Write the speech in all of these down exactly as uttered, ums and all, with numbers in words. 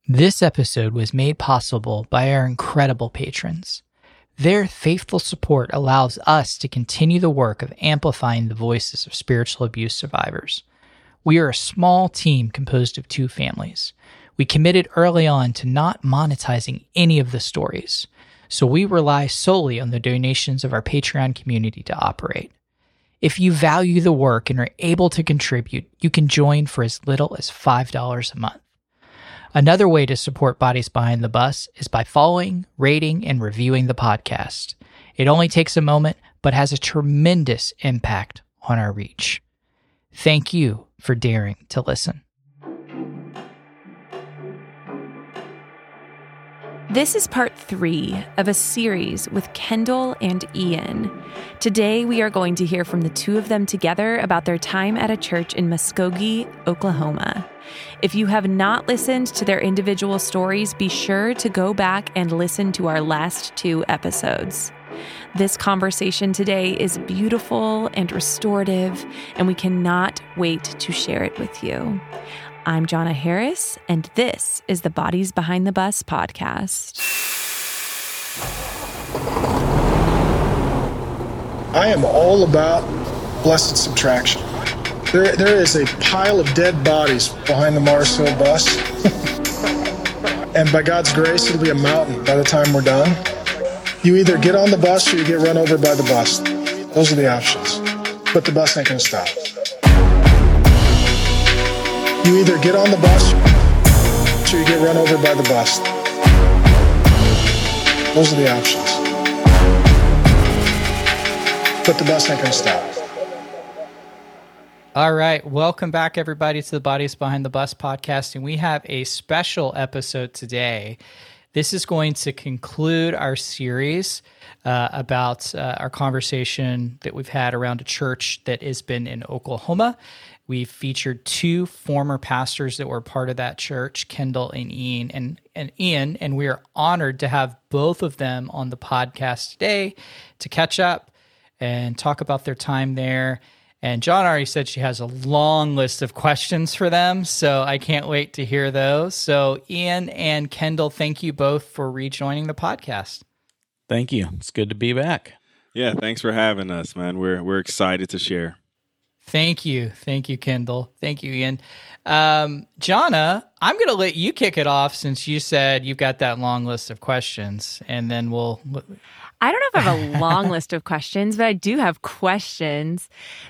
This episode was made possible by our incredible patrons. Their faithful support allows us to continue the work of amplifying the voices of spiritual abuse survivors. We are a small team composed of two families. We committed early on to not monetizing any of the stories, so we rely solely on the donations of our Patreon community to operate. If you value the work and are able to contribute, you can join for as little as five dollars a month. Another way to support Bodies Behind the Bus is by following, rating, and reviewing the podcast. It only takes a moment, but has a tremendous impact on our reach. Thank you for daring to listen. This is part three of a series with Kendall and Ian. Today, we are going to hear from the two of them together about their time at a church in Muskogee, Oklahoma. If you have not listened to their individual stories, be sure to go back and listen to our last two episodes. This conversation today is beautiful and restorative, and we cannot wait to share it with you. I'm Jonna Harris, and this is the Bodies Behind the Bus podcast. I am all about blessed subtraction. There, there is a pile of dead bodies behind the Mars Hill bus, and by God's grace, it'll be a mountain by the time we're done. You either get on the bus or you get run over by the bus. Those are the options, but the bus ain't gonna stop. You either get on the bus or you get run over by the bus. Those are the options. But the bus ain't gonna stop. All right, welcome back everybody to the Bodies Behind the Bus podcast, and we have a special episode today. This is going to conclude our series uh, about uh, our conversation that we've had around a church that has been in Oklahoma. We've featured two former pastors that were part of that church, Kendall and Ian, and, and Ian, and we are honored to have both of them on the podcast today to catch up and talk about their time there. And John already said she has a long list of questions for them, so I can't wait to hear those. So Ian and Kendall, thank you both for rejoining the podcast. Thank you. It's good to be back. Yeah, thanks for having us, man. We're we're excited to share. Thank you. Thank you, Kendall. Thank you, Ian. Um, Jonna, I'm going to let you kick it off since you said you've got that long list of questions, and then we'll... I don't know if I have a long list of questions, but I do have questions.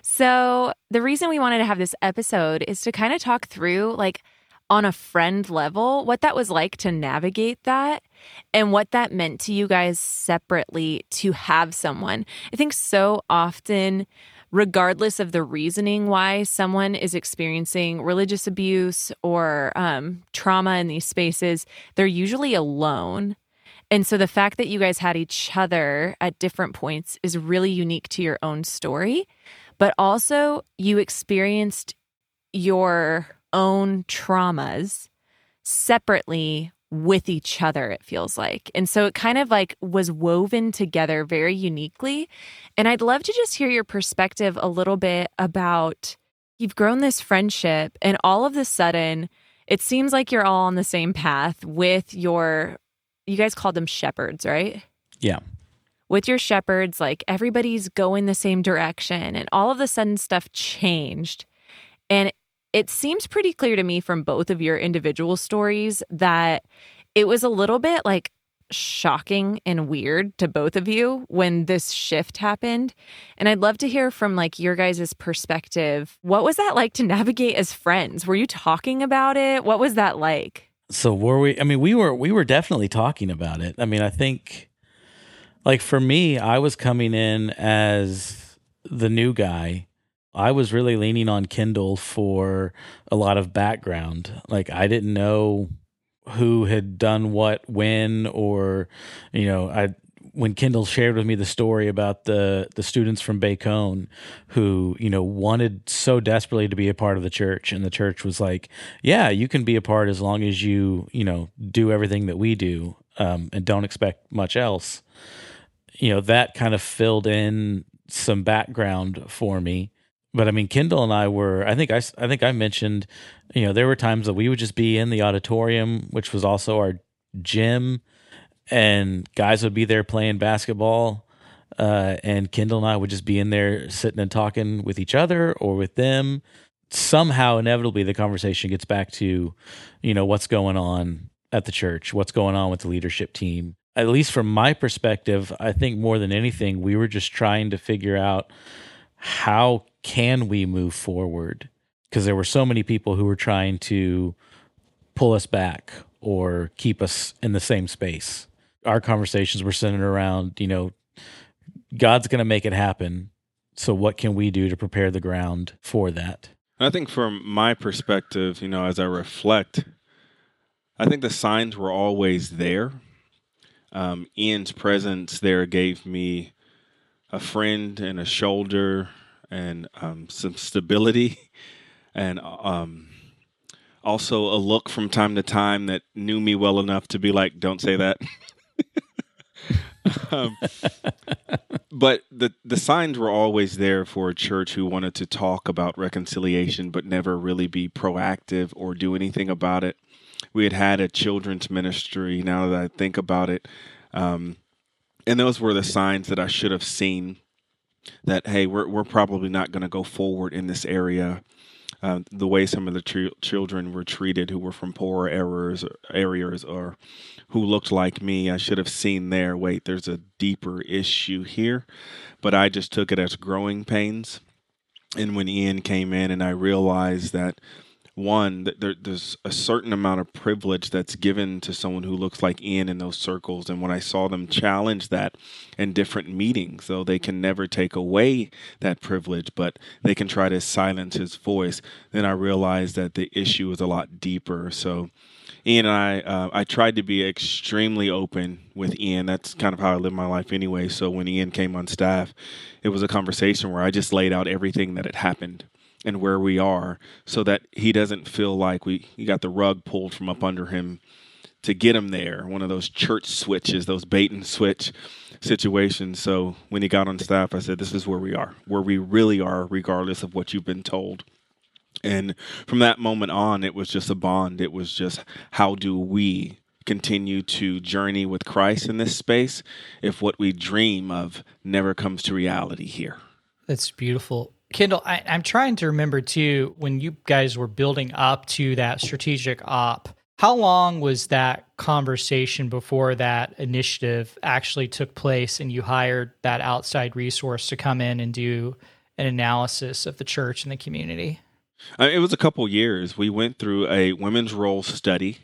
So the reason we wanted to have this episode is to kind of talk through, like, on a friend level, what that was like to navigate that and what that meant to you guys separately to have someone. I think so often, regardless of the reasoning why someone is experiencing religious abuse or um, trauma in these spaces, they're usually alone. And so the fact that you guys had each other at different points is really unique to your own story, but also you experienced your own traumas separately with each other, it feels like. And so it kind of like was woven together very uniquely. And I'd love to just hear your perspective a little bit about, you've grown this friendship and all of a sudden it seems like you're all on the same path with your, you guys called them shepherds, right? Yeah. With your shepherds, like everybody's going the same direction and all of a sudden stuff changed. And it seems pretty clear to me from both of your individual stories that it was a little bit like shocking and weird to both of you when this shift happened. And I'd love to hear from like your guys' perspective. What was that like to navigate as friends? Were you talking about it? What was that like? So were we, I mean, we were, we were definitely talking about it. I mean, I think like for me, I was coming in as the new guy. I was really leaning on Kendall for a lot of background. Like I didn't know who had done what when, or, you know, I, when Kendall shared with me the story about the, the students from Bacone who, you know, wanted so desperately to be a part of the church, and the church was like, yeah, you can be a part as long as you, you know, do everything that we do, um, and don't expect much else. You know, that kind of filled in some background for me. But I mean, Kendall and I were, I think I, I think I mentioned, you know, there were times that we would just be in the auditorium, which was also our gym, and guys would be there playing basketball. Uh, and Kendall and I would just be in there sitting and talking with each other or with them. Somehow, inevitably, the conversation gets back to, you know, what's going on at the church, what's going on with the leadership team. At least from my perspective, I think more than anything, we were just trying to figure out how can we move forward? Because there were so many people who were trying to pull us back or keep us in the same space. Our conversations were centered around, you know, God's going to make it happen. So what can we do to prepare the ground for that? I think from my perspective, you know, as I reflect, I think the signs were always there. Um, Ian's presence there gave me a friend and a shoulder and um, some stability, and um, also a look from time to time that knew me well enough to be like, don't say that. um, but the, the signs were always there for a church who wanted to talk about reconciliation but never really be proactive or do anything about it. We had had a children's ministry, now that I think about it, um, and those were the signs that I should have seen that, hey, we're we're probably not going to go forward in this area. Uh, the way some of the ch- children were treated who were from poorer areas, areas or who looked like me, I should have seen there, wait, there's a deeper issue here. But I just took it as growing pains. And when Ian came in and I realized that, one, that there, there's a certain amount of privilege that's given to someone who looks like Ian in those circles. And when I saw them challenge that in different meetings, though they can never take away that privilege, but they can try to silence his voice, then I realized that the issue is a lot deeper. So Ian and I, uh, I tried to be extremely open with Ian. That's kind of how I live my life anyway. So when Ian came on staff, it was a conversation where I just laid out everything that had happened and where we are, so that he doesn't feel like we he got the rug pulled from up under him to get him there. One of those church switches, those bait and switch situations. So when he got on staff, I said, this is where we are, where we really are, regardless of what you've been told. And from that moment on, it was just a bond. It was just, how do we continue to journey with Christ in this space if what we dream of never comes to reality here? That's beautiful. Kendall, I, I'm trying to remember too, when you guys were building up to that strategic op, how long was that conversation before that initiative actually took place and you hired that outside resource to come in and do an analysis of the church and the community? Uh, it was a couple years. We went through a women's role study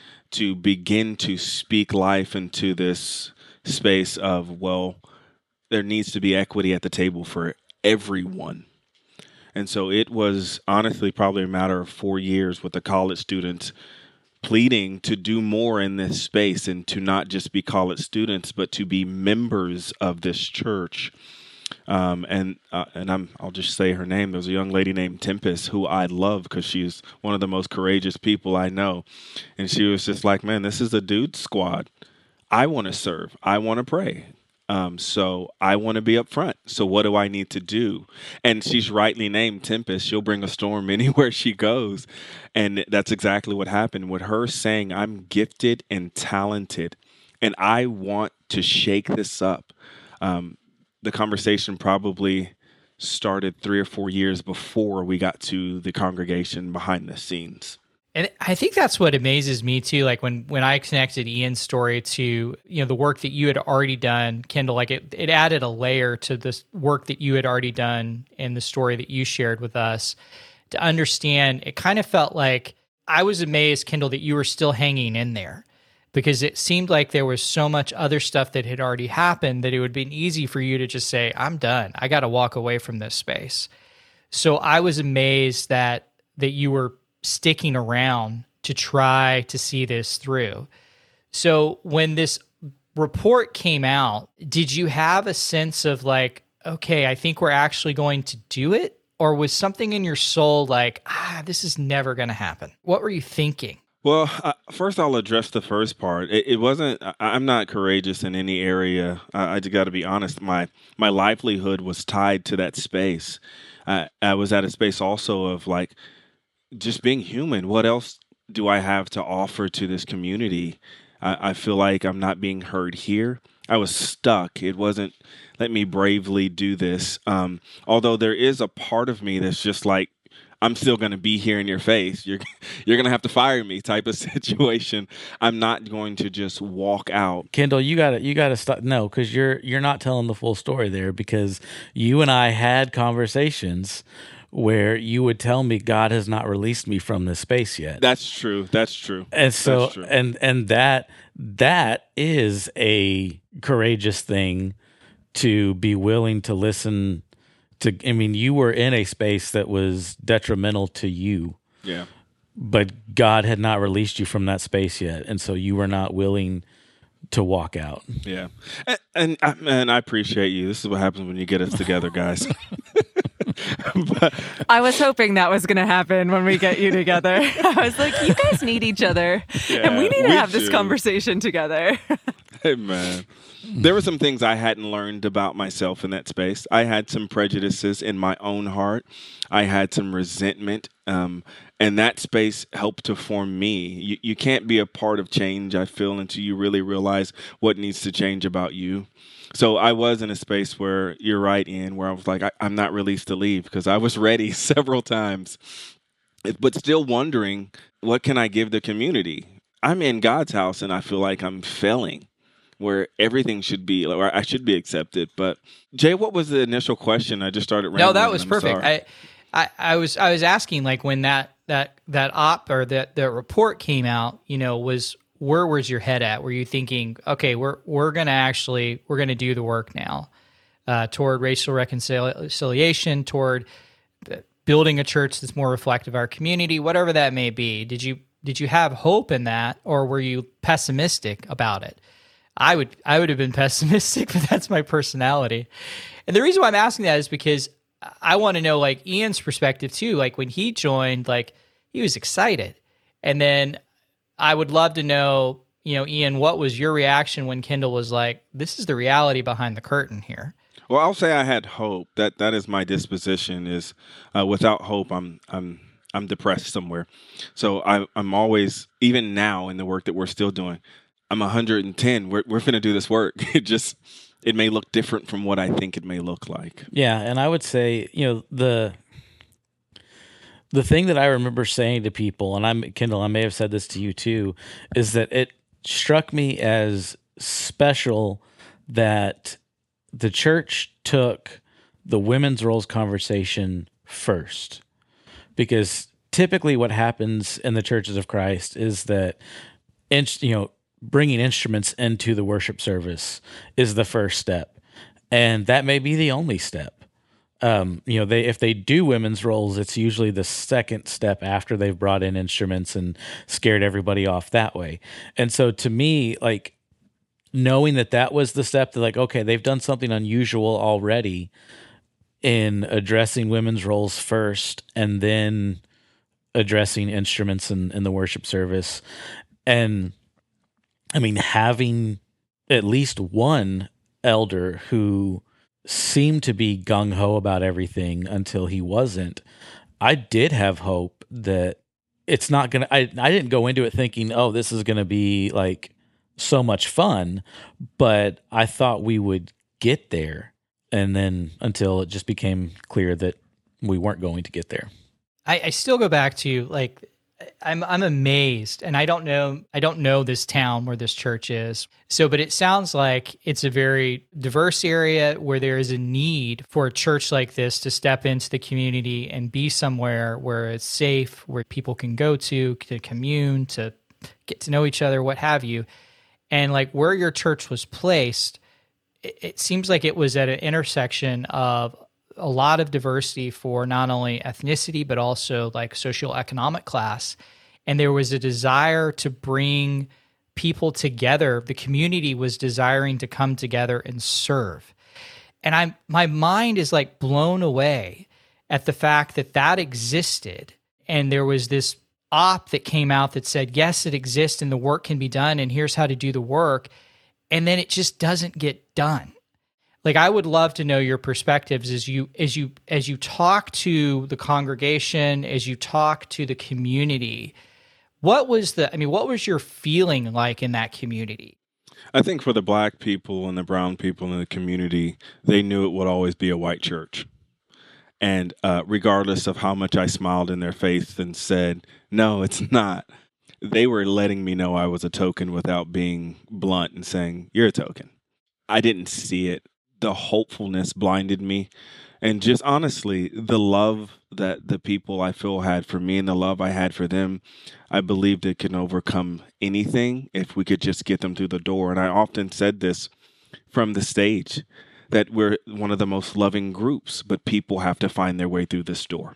to begin to speak life into this space of, well, there needs to be equity at the table for everyone. And so it was honestly probably a matter of four years with the college students pleading to do more in this space and to not just be college students, but to be members of this church. Um, and uh, and I'm I'll just say her name. There's a young lady named Tempest who I love because she's one of the most courageous people I know. And she was just like, man, this is a dude squad. I want to serve. I want to pray. Um, so I want to be up front. So what do I need to do? And she's rightly named Tempest. She'll bring a storm anywhere she goes. And that's exactly what happened with her saying, I'm gifted and talented, and I want to shake this up. Um, the conversation probably started three or four years before we got to the congregation behind the scenes. And I think that's what amazes me too. Like when, when I connected Ian's story to, you know, the work that you had already done, Kendall, like it, it added a layer to this work that you had already done and the story that you shared with us to understand. It kind of felt like I was amazed, Kendall, that you were still hanging in there, because it seemed like there was so much other stuff that had already happened that it would have been easy for you to just say, I'm done. I got to walk away from this space. So I was amazed that that you were sticking around to try to see this through. So when this report came out, did you have a sense of like, okay, I think we're actually going to do it? Or was something in your soul like, ah, this is never going to happen? What were you thinking? Well, uh, first I'll address the first part. It, it wasn't. I, I'm not courageous in any area. I, I just got to be honest. My my livelihood was tied to that space. I, I was at a space also of like just being human. What else do I have to offer to this community? I, I feel like I'm not being heard here. I was stuck. It wasn't, let me bravely do this. Um, although there is a part of me that's just like, I'm still going to be here in your face. You're you're going to have to fire me type of situation. I'm not going to just walk out. Kendall, you got to you got to stop. No, because you're you're not telling the full story there. Because you and I had conversations where you would tell me God has not released me from this space yet. That's true. That's true. And so That's true. and and that that is a courageous thing to be willing to listen to. I mean, you were in a space that was detrimental to you. Yeah. But God had not released you from that space yet, and so you were not willing to walk out. Yeah. And, and I, man, I appreciate you. This is what happens when you get us together, guys. But, I was hoping that was going to happen when we get you together. I was like, you guys need each other, yeah, and we need to we have do. this conversation together. Hey, man. There were some things I hadn't learned about myself in that space. I had some prejudices in my own heart. I had some resentment, um, and that space helped to form me. You, you can't be a part of change, I feel, until you really realize what needs to change about you. So I was in a space where, you're right, Ian, where I was like, I, I'm not released to leave, because I was ready several times, but still wondering, what can I give the community? I'm in God's house, and I feel like I'm failing, where everything should be, or I should be accepted. But Jay, what was the initial question? I just started rambling. No, that was I'm perfect. I, I, I was, I was asking, like, when that, that, that op or that, that report came out, you know, was, where was your head at? Were you thinking, okay, we're, we're going to actually, we're going to do the work now, uh, toward racial reconciliation, toward building a church that's more reflective of our community, whatever that may be. Did you, did you have hope in that, or were you pessimistic about it? I would I would have been pessimistic, but that's my personality. And the reason why I'm asking that is because I want to know, like, Ian's perspective too. Like, when he joined, like, he was excited. And then I would love to know, you know, Ian, what was your reaction when Kendall was like, this is the reality behind the curtain here? Well, I'll say I had hope. That that is my disposition, is uh, without hope, I'm I'm I'm depressed somewhere. So I, I'm always, even now in the work that we're still doing, I'm one hundred ten. We're we're finna do this work. It just, it may look different from what I think it may look like. Yeah, and I would say, you know, the the thing that I remember saying to people, and I'm Kendall, I may have said this to you too, is that it struck me as special that the church took the women's roles conversation first, because typically what happens in the churches of Christ is that, you know, bringing instruments into the worship service is the first step, and that may be the only step. Um, you know, they if they do women's roles, it's usually the second step after they've brought in instruments and scared everybody off that way. And so, to me, like, knowing that that was the step, that, like, okay, they've done something unusual already in addressing women's roles first, and then addressing instruments in, in the worship service, and I mean, having at least one elder who seemed to be gung-ho about everything until he wasn't, I did have hope that it's not going to, I I didn't go into it thinking, oh, this is going to be like so much fun, but I thought we would get there. And then until it just became clear that we weren't going to get there. I, I still go back to, like, I'm I'm amazed, and I don't know I don't know this town where this church is. So, but it sounds like it's a very diverse area where there is a need for a church like this to step into the community and be somewhere where it's safe, where people can go to to commune, to get to know each other, what have you. And, like, where your church was placed, it, it seems like it was at an intersection of a lot of diversity for not only ethnicity, but also, like, socioeconomic class. And there was a desire to bring people together. The community was desiring to come together and serve. And I'm, my mind is, like, blown away at the fact that that existed. And there was this op that came out that said, yes, it exists and the work can be done and here's how to do the work. And then it just doesn't get done. Like, I would love to know your perspectives as you as you as you talk to the congregation, as you talk to the community. What was the I mean, what was your feeling like in that community? I think for the black people and the brown people in the community, they knew it would always be a white church. And uh, regardless of how much I smiled in their face and said, no, it's not, they were letting me know I was a token without being blunt and saying, you're a token. I didn't see it. The hopefulness blinded me. And just honestly, the love that the people I feel had for me and the love I had for them, I believed it can overcome anything if we could just get them through the door. And I often said this from the stage, that we're one of the most loving groups, but people have to find their way through this door.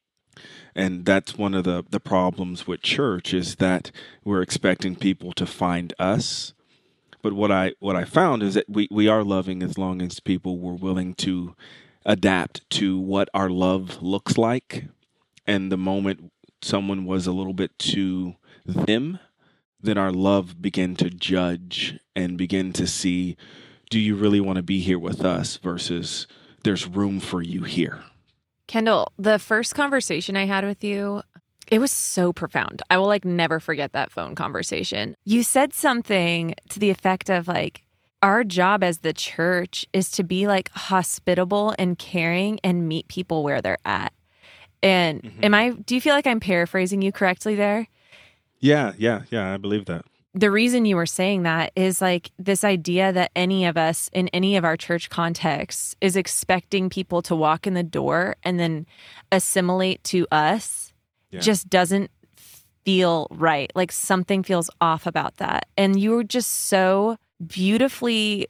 And that's one of the, the problems with church, is that we're expecting people to find us. But what I what I found is that we, we are loving as long as people were willing to adapt to what our love looks like. And the moment someone was a little bit too them, then our love began to judge and begin to see, do you really want to be here with us versus there's room for you here? Kendall, the first conversation I had with you, it was so profound. I will like never forget that phone conversation. You said something to the effect of like, our job as the church is to be like hospitable and caring and meet people where they're at. And mm-hmm. am I, do you feel like I'm paraphrasing you correctly there? Yeah, yeah, yeah, I believe that. The reason you were saying that is like this idea that any of us in any of our church contexts is expecting people to walk in the door and then assimilate to us yeah. just doesn't feel right. Like something feels off about that. And you were just so beautifully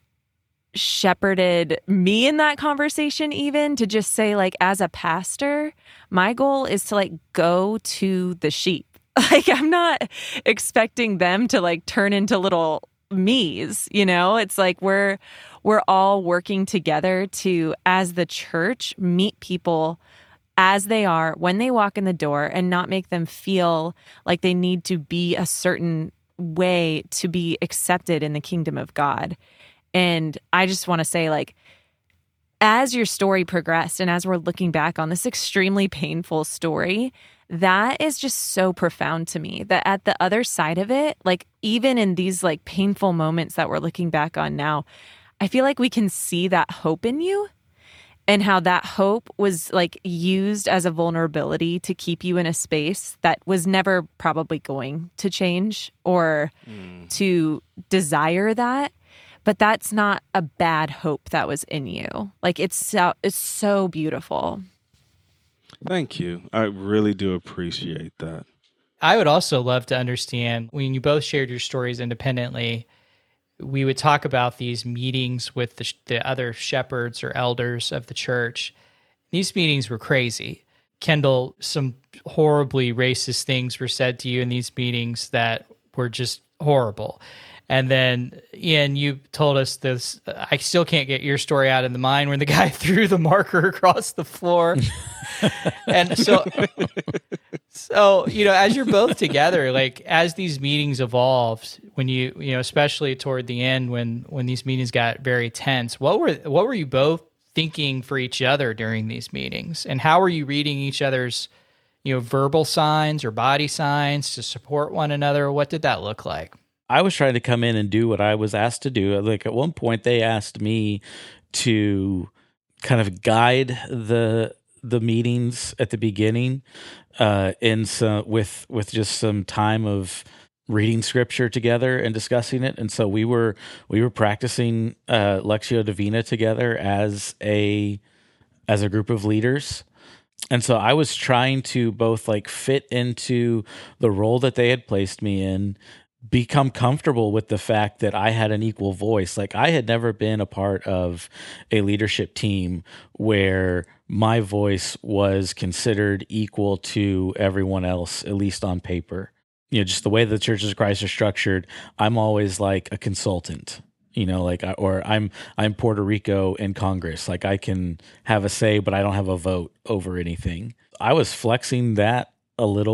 shepherded me in that conversation, even to just say like, as a pastor, my goal is to like go to the sheep. Like, I'm not expecting them to like turn into little me's, you know? It's like we're we're all working together to, as the church, meet people as they are when they walk in the door and not make them feel like they need to be a certain way to be accepted in the kingdom of God. And I just want to say, like, as your story progressed and as we're looking back on this extremely painful story, that is just so profound to me, that at the other side of it, like even in these like painful moments that we're looking back on now, I feel like we can see that hope in you and how that hope was like used as a vulnerability to keep you in a space that was never probably going to change or mm. to desire that. But that's not a bad hope that was in you. Like it's so, it's so beautiful. Thank you. I really do appreciate that. I would also love to understand, when you both shared your stories independently, we would talk about these meetings with the, the other shepherds or elders of the church. These meetings were crazy. Kendall, some horribly racist things were said to you in these meetings that were just horrible. And then, Ian, you told us this, I still can't get your story out of the mind when the guy threw the marker across the floor. And so, so, you know, as you're both together, like as these meetings evolved, when you, you know, especially toward the end, when, when these meetings got very tense, what were, what were you both thinking for each other during these meetings? And how were you reading each other's, you know, verbal signs or body signs to support one another? What did that look like? I was trying to come in and do what I was asked to do. Like at one point they asked me to kind of guide the the meetings at the beginning uh, in some, with with just some time of reading scripture together and discussing it. And so we were we were practicing uh, Lectio Divina together as a as a group of leaders. And so I was trying to both like fit into the role that they had placed me in, become comfortable with the fact that I had an equal voice. Like I had never been a part of a leadership team where my voice was considered equal to everyone else, at least on paper. You know, just the way the churches of Christ are structured, I'm always like a consultant, you know, like, or I'm, I'm Puerto Rico in Congress. Like I can have a say, but I don't have a vote over anything. I was flexing that a little bit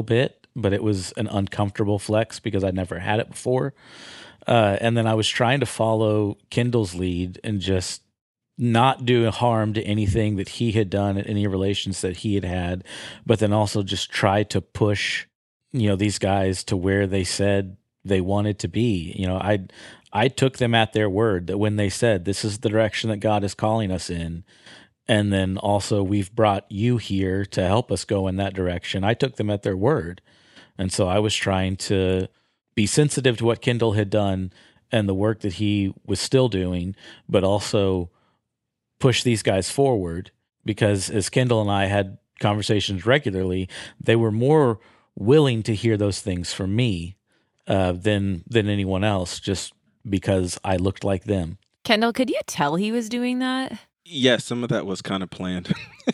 but it was an uncomfortable flex because I'd never had it before. Uh, and then I was trying to follow Kendall's lead and just not do harm to anything that he had done in any relations that he had had, but then also just try to push, you know, these guys to where they said they wanted to be. You know, I I took them at their word that when they said, this is the direction that God is calling us in, and then also we've brought you here to help us go in that direction, I took them at their word. And so I was trying to be sensitive to what Kendall had done and the work that he was still doing, but also push these guys forward, because as Kendall and I had conversations regularly, they were more willing to hear those things from me uh, than than anyone else, just because I looked like them. Kendall, could you tell he was doing that? Yes, some of that was kind of planned.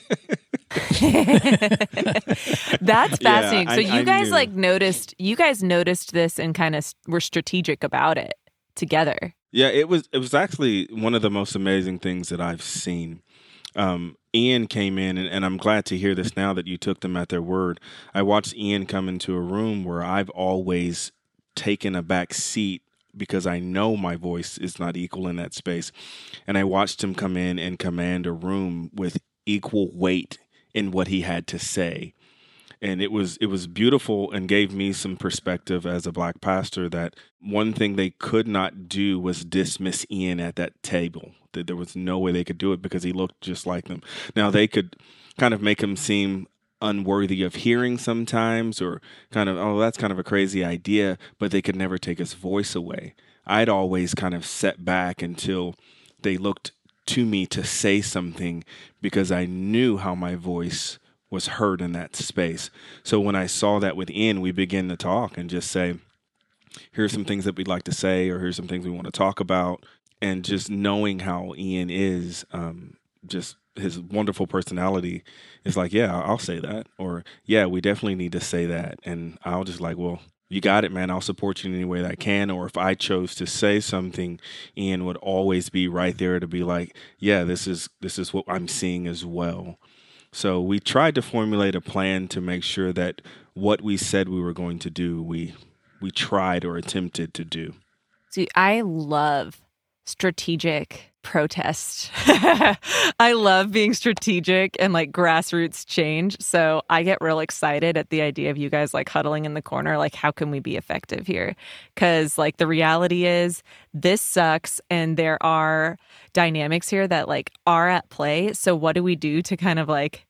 That's fascinating. Yeah, so I- you I guys knew. like noticed, you guys noticed this and kind of were strategic about it together. Yeah, it was it was actually one of the most amazing things that I've seen. Um, Ian came in, and, and I'm glad to hear this now that you took them at their word. I watched Ian come into a room where I've always taken a back seat because I know my voice is not equal in that space. And I watched him come in and command a room with equal weight in what he had to say. And it was it was beautiful and gave me some perspective as a Black pastor that one thing they could not do was dismiss Ian at that table. That there was no way they could do it because he looked just like them. Now, they could kind of make him seem unworthy of hearing sometimes, or kind of, oh, that's kind of a crazy idea, but they could never take his voice away. I'd always kind of set back until they looked to me to say something, because I knew how my voice was heard in that space. So when I saw that with Ian, we began to talk and just say, here's some things that we'd like to say, or here's some things we want to talk about. And just knowing how Ian is, um, just his wonderful personality is like, yeah, I'll say that. Or, yeah, we definitely need to say that. And I'll just like, well, you got it, man. I'll support you in any way that I can. Or if I chose to say something, Ian would always be right there to be like, yeah, this is this is what I'm seeing as well. So we tried to formulate a plan to make sure that what we said we were going to do, we we tried or attempted to do. See, I love strategic protest. I love being strategic and like grassroots change. So I get real excited at the idea of you guys like huddling in the corner. Like, how can we be effective here? Because like the reality is this sucks, and there are dynamics here that like are at play. So what do we do to kind of like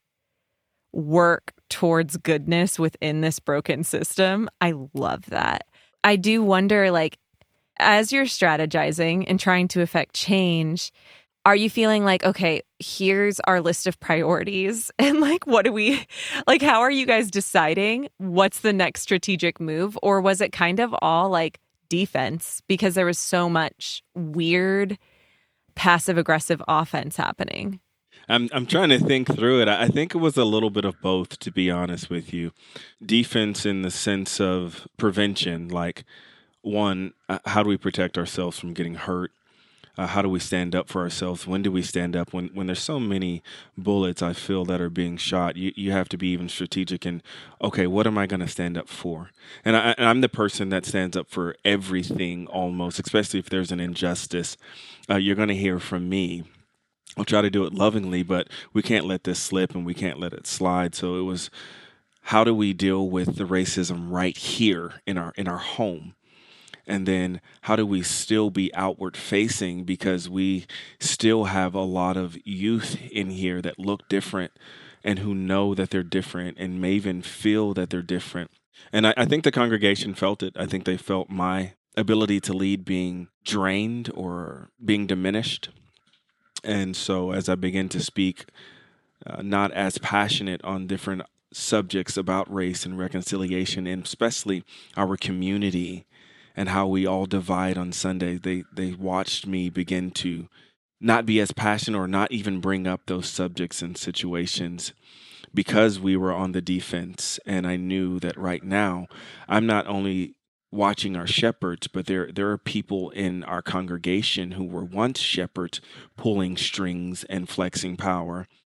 work towards goodness within this broken system? I love that. I do wonder, like, as you're strategizing and trying to affect change, are you feeling like, okay, here's our list of priorities, and like, what do we, like, how are you guys deciding what's the next strategic move? Or was it kind of all like defense because there was so much weird passive aggressive offense happening? I'm I'm trying to think through it. I think it was a little bit of both, to be honest with you. Defense in the sense of prevention, like, one, uh, how do we protect ourselves from getting hurt? Uh, how do we stand up for ourselves? When do we stand up? When when there's so many bullets, I feel, that are being shot, you, you have to be even strategic in, okay, what am I going to stand up for? And, I, and I'm the person that stands up for everything almost, especially if there's an injustice. Uh, you're going to hear from me. I'll try to do it lovingly, but we can't let this slip and we can't let it slide. So it was, how do we deal with the racism right here in our in our home? And then how do we still be outward facing, because we still have a lot of youth in here that look different and who know that they're different and may even feel that they're different. And I, I think the congregation felt it. I think they felt my ability to lead being drained or being diminished. And so as I begin to speak, uh, not as passionate on different subjects about race and reconciliation, and especially our community and how we all divide on Sunday, they they watched me begin to not be as passionate or not even bring up those subjects and situations, because we were on the defense. And I knew that right now, I'm not only watching our shepherds, but there there are people in our congregation who were once shepherds pulling strings and flexing power.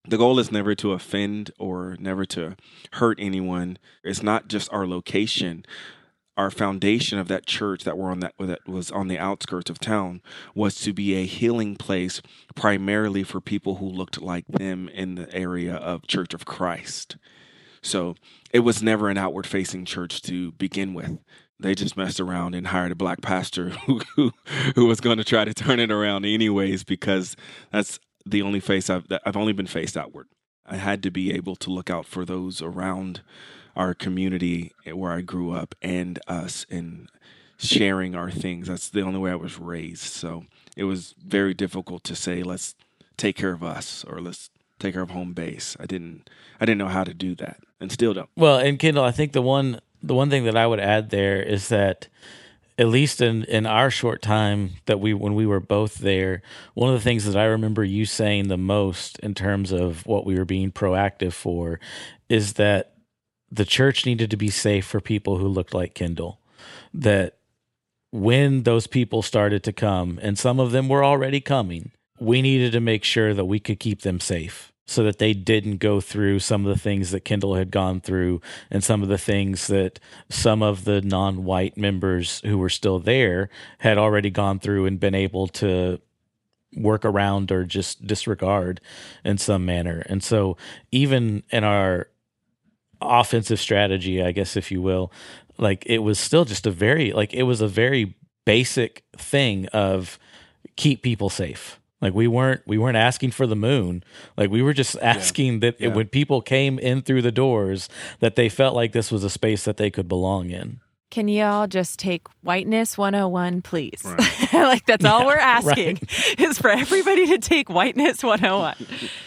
The goal is never to offend or never to hurt anyone. It's not just our location. Our foundation of that church that were on that that was on the outskirts of town was to be a healing place primarily for people who looked like them in the area of Church of Christ. So it was never an outward facing church to begin with. They just messed around and hired a black pastor who who, who was going to try to turn it around anyways, because that's the only face I've I've only been faced outward. I had to be able to look out for those around our community where I grew up and us, and sharing our things. That's the only way I was raised. So it was very difficult to say, let's take care of us or let's take care of home base. I didn't I didn't know how to do that, and still don't. Well, and Kendall, I think the one the one thing that I would add there is that at least in, in our short time that we when we were both there, one of the things that I remember you saying the most in terms of what we were being proactive for is that the church needed to be safe for people who looked like Kendall. That when those people started to come, and some of them were already coming, we needed to make sure that we could keep them safe so that they didn't go through some of the things that Kendall had gone through and some of the things that some of the non-white members who were still there had already gone through and been able to work around or just disregard in some manner. And so even in our offensive strategy, I guess, if you will, like it was still just a very, like it was a very basic thing of keep people safe. Like we weren't we weren't asking for the moon. Like we were just asking yeah. that yeah. when people came in through the doors, that they felt like this was a space that they could belong in. Can y'all just take Whiteness one oh one, please? Right. Like that's all yeah, we're asking right. is for everybody to take Whiteness one oh one.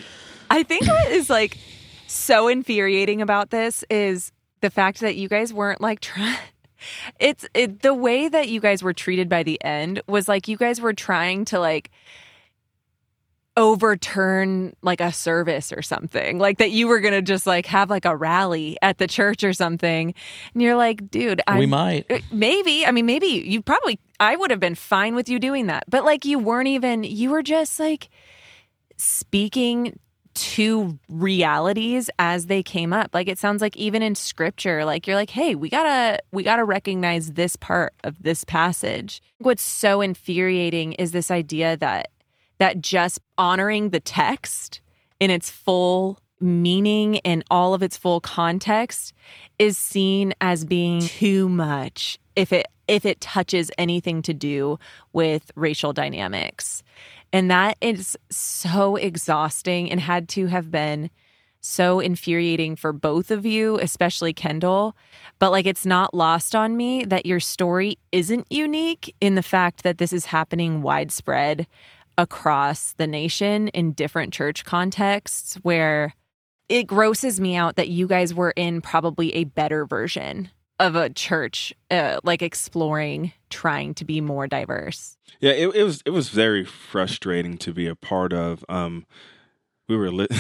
I think what is like so infuriating about this is the fact that you guys weren't like trying. It's it, the way that you guys were treated by the end was like you guys were trying to like overturn like a service or something, like that you were gonna just like have like a rally at the church or something, and you're like, dude, I'm, we might maybe I mean maybe you probably I would have been fine with you doing that, but like you weren't even you were just like speaking to realities as they came up. Like it sounds like even in scripture, like you're like, hey, we gotta we gotta recognize this part of this passage. What's so infuriating is this idea that that just honoring the text in its full meaning and all of its full context is seen as being too much if it if it touches anything to do with racial dynamics. And that is so exhausting and had to have been so infuriating for both of you, especially Kendall. But like, it's not lost on me that your story isn't unique in the fact that this is happening widespread across the nation in different church contexts, where it grosses me out that you guys were in probably a better version of a church, uh, like exploring, trying to be more diverse. Yeah, it, it was it was very frustrating to be a part of. Um, we were li-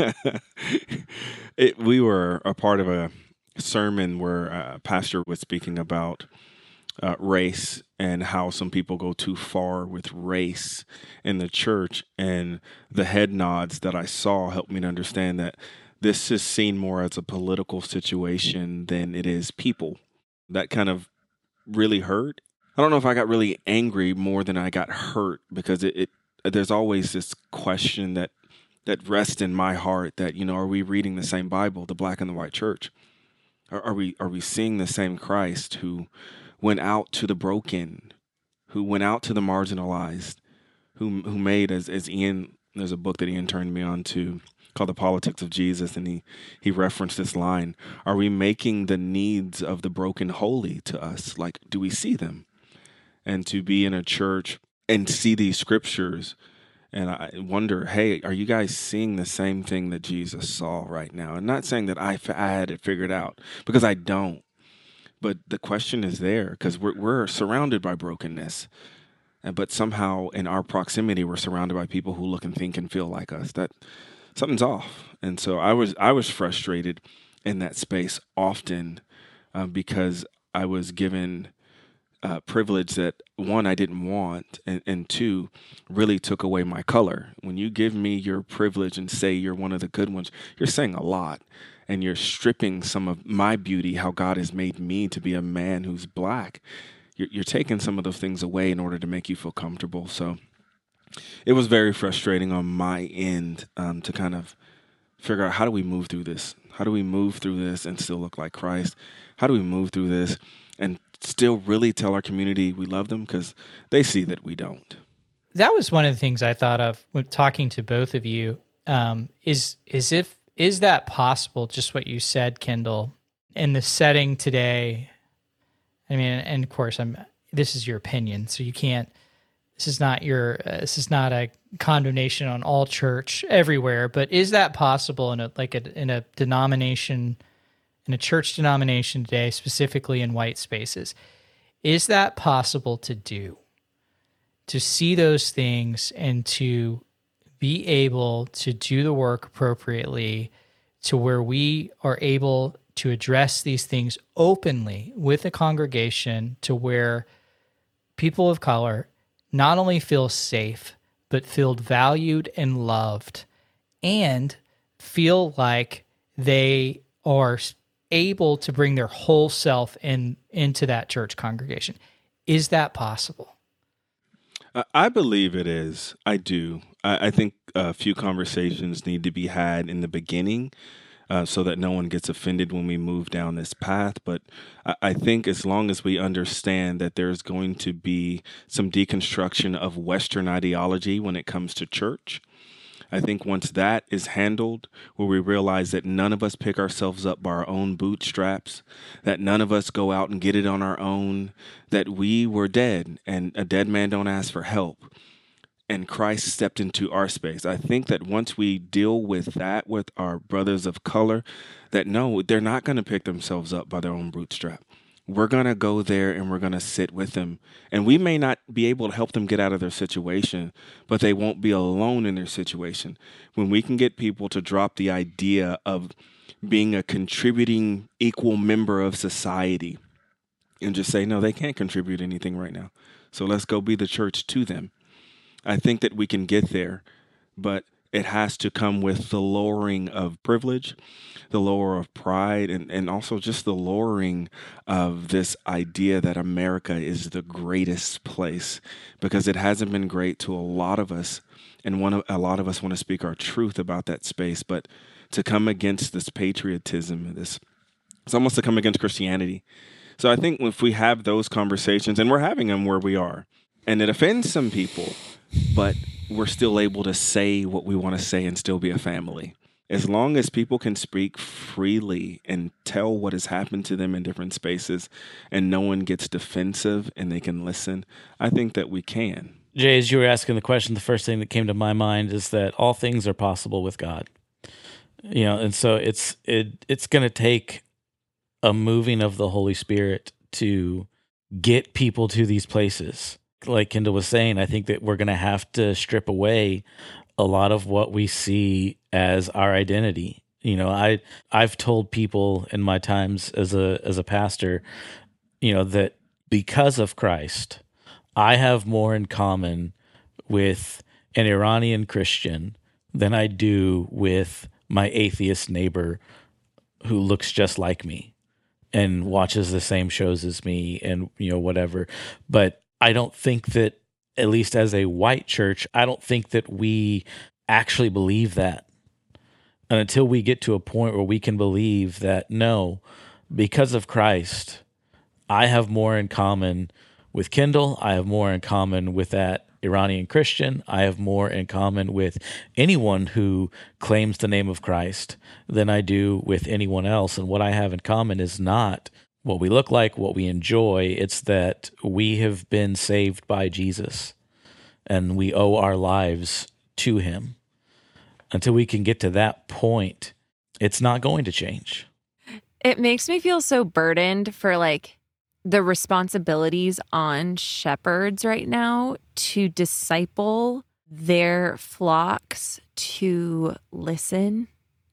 it, we were a part of a sermon where a pastor was speaking about uh, race and how some people go too far with race in the church, and the head nods that I saw helped me to understand that this is seen more as a political situation than it is people. That kind of really hurt. I don't know if I got really angry more than I got hurt, because it, it there's always this question that that rests in my heart that, you know, are we reading the same Bible, the black and the white church? Are, are we are we seeing the same Christ who went out to the broken, who went out to the marginalized, who who made, as as Ian, there's a book that Ian turned me on to called The Politics of Jesus, and he, he referenced this line, are we making the needs of the broken holy to us? Like, do we see them? And to be in a church and see these scriptures, and I wonder, hey, are you guys seeing the same thing that Jesus saw right now? And not saying that I, I had it figured out, because I don't. But the question is there, because we're, we're surrounded by brokenness. But somehow in our proximity, we're surrounded by people who look and think and feel like us. That something's off. And so I was I was frustrated in that space often uh, because I was given uh, privilege that, one, I didn't want, and, and two, really took away my color. When you give me your privilege and say you're one of the good ones, you're saying a lot, and you're stripping some of my beauty, how God has made me to be a man who's black. You're, you're taking some of those things away in order to make you feel comfortable. So it was very frustrating on my end um, to kind of figure out, how do we move through this? How do we move through this and still look like Christ? How do we move through this and still really tell our community we love them, because they see that we don't? That was one of the things I thought of when talking to both of you. Um, is is if is that possible? Just what you said, Kendall, in the setting today. I mean, and of course, I'm. This is your opinion, so you can't. This is not your. Uh, this is not a condemnation on all church everywhere. But is that possible in a like a in a denomination? In a church denomination today, specifically in white spaces, is that possible to do? To see those things and to be able to do the work appropriately to where we are able to address these things openly with a congregation, to where people of color not only feel safe, but feel valued and loved, and feel like they are able to bring their whole self in into that church congregation. Is that possible? Uh, I believe it is. I do. I, I think a few conversations need to be had in the beginning uh, so that no one gets offended when we move down this path. But I, I think as long as we understand that there's going to be some deconstruction of Western ideology when it comes to church, I think once that is handled, where we realize that none of us pick ourselves up by our own bootstraps, that none of us go out and get it on our own, that we were dead and a dead man don't ask for help, and Christ stepped into our space. I think that once we deal with that with our brothers of color, that no, they're not going to pick themselves up by their own bootstrap. We're going to go there and we're going to sit with them. And we may not be able to help them get out of their situation, but they won't be alone in their situation. When we can get people to drop the idea of being a contributing equal member of society and just say, no, they can't contribute anything right now, so let's go be the church to them. I think that we can get there, but it has to come with the lowering of privilege, the lower of pride, and, and also just the lowering of this idea that America is the greatest place, because it hasn't been great to a lot of us. And one of, a lot of us want to speak our truth about that space, but to come against this patriotism, this it's almost to come against Christianity. So I think if we have those conversations, and we're having them where we are, and it offends some people, but we're still able to say what we want to say and still be a family. As long as people can speak freely and tell what has happened to them in different spaces and no one gets defensive and they can listen, I think that we can. Jay, as you were asking the question, the first thing that came to my mind is that all things are possible with God. You know, and so it's it it's going to take a moving of the Holy Spirit to get people to these places. Like Kendall was saying, I think that we're going to have to strip away a lot of what we see as our identity. You know, I I've told people in my times as a as a pastor, you know, that because of Christ, I have more in common with an Iranian Christian than I do with my atheist neighbor who looks just like me and watches the same shows as me and, you know, whatever. But I don't think that, at least as a white church, I don't think that we actually believe that. And until we get to a point where we can believe that, no, because of Christ, I have more in common with Kendall, I have more in common with that Iranian Christian, I have more in common with anyone who claims the name of Christ than I do with anyone else. And what I have in common is not what we look like, what we enjoy. It's that we have been saved by Jesus and we owe our lives to him. Until we can get to that point, it's not going to change. It makes me feel so burdened for like the responsibilities on shepherds right now to disciple their flocks to listen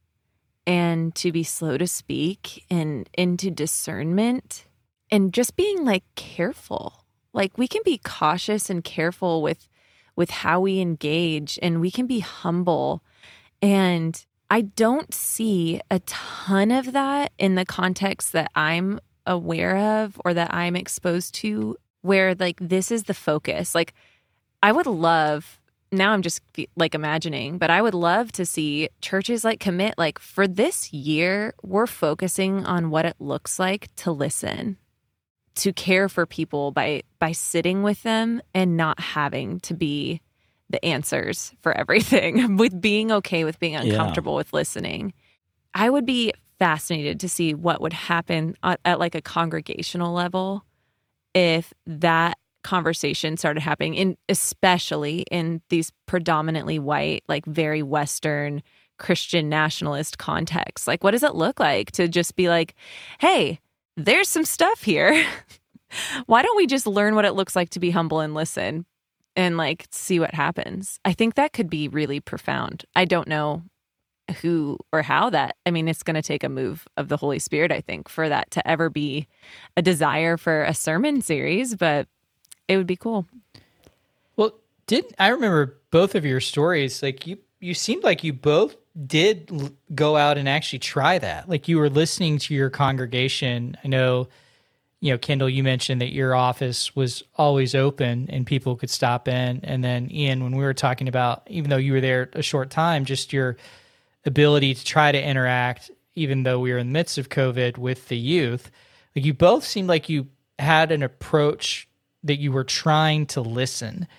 and to be slow to speak and into discernment and just being like careful Like we can be cautious and careful with with how we engage, and we can be humble. And I don't see a ton of that in the context that I'm aware of or that I'm exposed to, where like this is the focus. Like I would love, now I'm just like imagining, but I would love to see churches like commit, like for this year, we're focusing on what it looks like to listen, to care for people by by sitting with them and not having to be the answers for everything, with being okay with being uncomfortable yeah. with listening. I would be fascinated to see what would happen at, at like a congregational level if that conversation started happening, in especially in these predominantly white, like very Western Christian nationalist contexts. Like, what does it look like to just be like, hey, there's some stuff here. Why don't we just learn what it looks like to be humble and listen and like see what happens? I think that could be really profound. I don't know who or how that, I mean, it's going to take a move of the Holy Spirit, I think, for that to ever be a desire for a sermon series, but it would be cool. Well, didn't I remember both of your stories? Like you, you seemed like you both did l- go out and actually try that. Like you were listening to your congregation. I know, you know, Kendall, you mentioned that your office was always open and people could stop in. And then Ian, when we were talking about, even though you were there a short time, just your ability to try to interact, even though we were in the midst of COVID, with the youth, like you both seemed like you had an approach that you were trying to listen.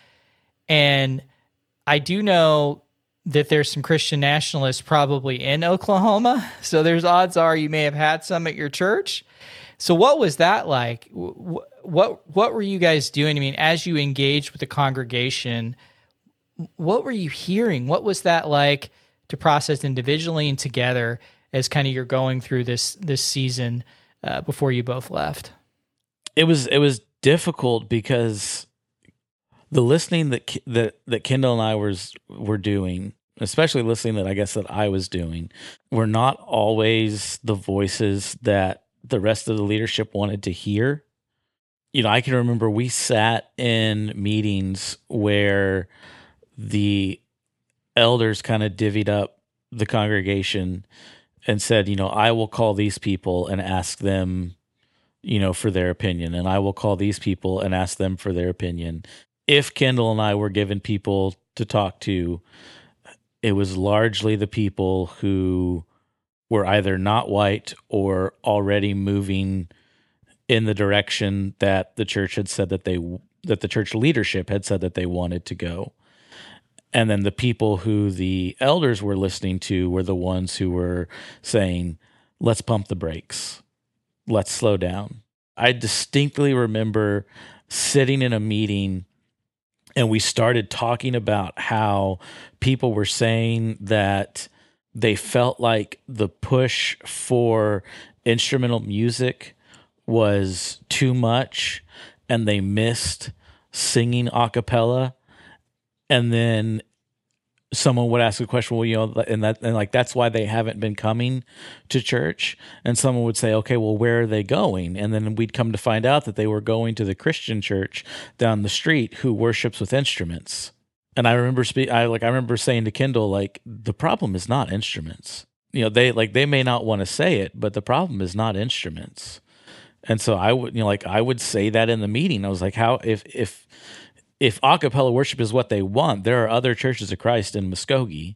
And I do know that there's some Christian nationalists probably in Oklahoma. So there's odds are you may have had some at your church. So what was that like? What, what, what were you guys doing? I mean, as you engaged with the congregation, what were you hearing? What was that like to process individually and together as kind of you're going through this, this season uh, before you both left? It was, it was difficult because the listening that that that Kendall and I was were doing, especially listening that I guess that I was doing, were not always the voices that the rest of the leadership wanted to hear. You know, I can remember we sat in meetings where the elders kind of divvied up the congregation and said, you know, I will call these people and ask them, you know, for their opinion, and I will call these people and ask them for their opinion. If Kendall and I were given people to talk to, it was largely the people who were either not white or already moving in the direction that the church had said that they, that the church leadership had said that they wanted to go. And then the people who the elders were listening to were the ones who were saying, let's pump the brakes. Let's slow down. I distinctly remember sitting in a meeting and we started talking about how people were saying that they felt like the push for instrumental music was too much and they missed singing a cappella. And then someone would ask a question, well, you know, and that, and like, that's why they haven't been coming to church. And someone would say, okay, well, where are they going? And then we'd come to find out that they were going to the Christian church down the street who worships with instruments. And I remember, spe- I like, I remember saying to Kendall, like, the problem is not instruments. You know, they like, they may not want to say it, but the problem is not instruments. And so I would, you know, like, I would say that in the meeting. I was like, how, if, if, If a cappella worship is what they want, there are other churches of Christ in Muskogee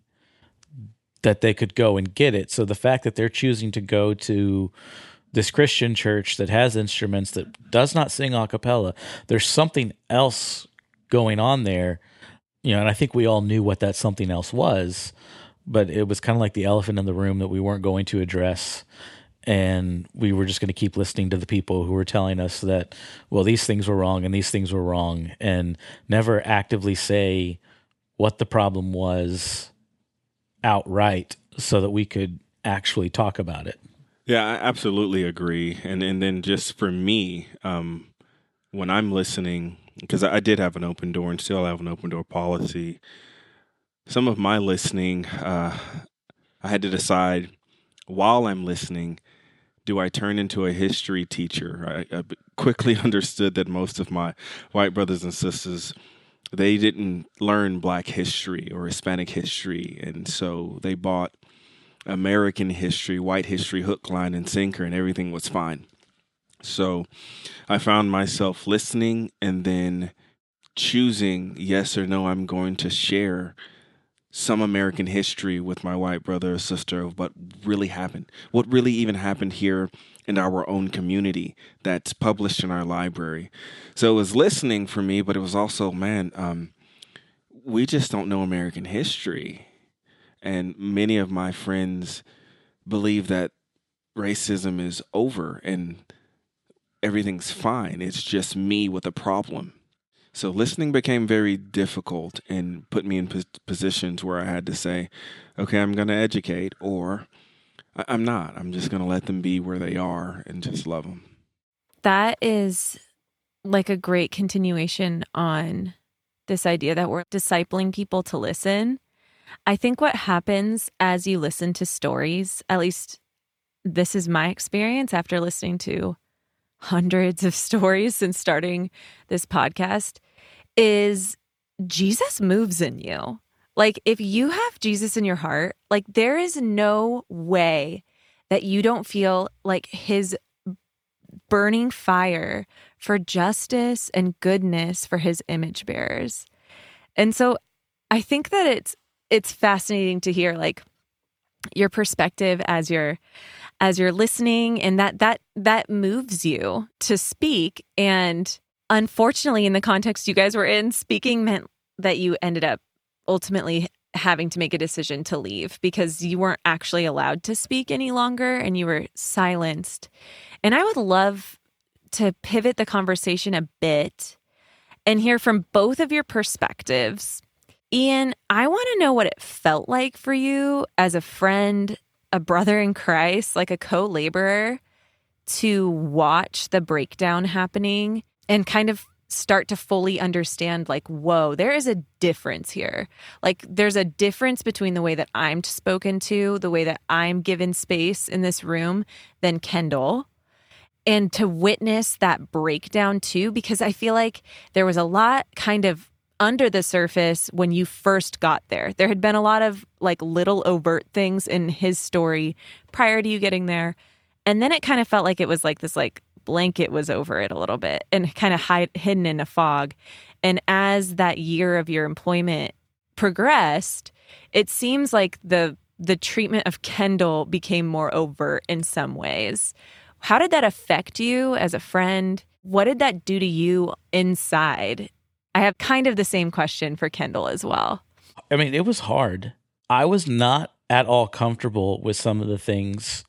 that they could go and get it. So the fact that they're choosing to go to this Christian church that has instruments that does not sing a cappella, there's something else going on there. You know, and I think we all knew what that something else was, but it was kind of like the elephant in the room that we weren't going to address. And we were just going to keep listening to the people who were telling us that, well, these things were wrong and these things were wrong, and never actively say what the problem was outright so that we could actually talk about it. Yeah, I absolutely agree. And and then just for me, um, when I'm listening, because I did have an open door and still have an open door policy, some of my listening, uh, I had to decide while I'm listening, Do I turn into a history teacher? I, I quickly understood that most of my white brothers and sisters, they didn't learn Black history or Hispanic history, and so they bought American history, white history, hook, line, and sinker, and everything was fine. So I found myself listening and then choosing yes or no, I'm going to share some American history with my white brother or sister of what really happened, what really even happened here in our own community that's published in our library. So it was listening for me, but it was also, man, um, we just don't know American history. And many of my friends believe that racism is over and everything's fine. It's just me with a problem. So listening became very difficult and put me in pos- positions where I had to say, okay, I'm going to educate, or I- I'm not. I'm just going to let them be where they are and just love them. That is like a great continuation on this idea that we're discipling people to listen. I think what happens as you listen to stories, at least this is my experience after listening to hundreds of stories since starting this podcast, is Jesus moves in you. Like, if you have Jesus in your heart, like, there is no way that you don't feel like his burning fire for justice and goodness for his image bearers. And so I think that it's it's fascinating to hear, like, your perspective as you're as you're listening, and that that that moves you to speak. And unfortunately, in the context you guys were in, speaking meant that you ended up ultimately having to make a decision to leave because you weren't actually allowed to speak any longer and you were silenced. And I would love to pivot the conversation a bit and hear from both of your perspectives. Ian, I want to know what it felt like for you as a friend, a brother in Christ, like a co-laborer, to watch the breakdown happening and kind of start to fully understand, like, whoa, there is a difference here. Like, there's a difference between the way that I'm spoken to, the way that I'm given space in this room than Kendall. And to witness that breakdown too, because I feel like there was a lot kind of under the surface when you first got there. There had been a lot of like little overt things in his story prior to you getting there. And then it kind of felt like it was like this like blanket was over it a little bit and kind of hide, hidden in a fog. And as that year of your employment progressed, it seems like the the treatment of Kendall became more overt in some ways. How did that affect you as a friend? What did that do to you inside? I have kind of the same question for Kendall as well. I mean, it was hard. I was not at all comfortable with some of the things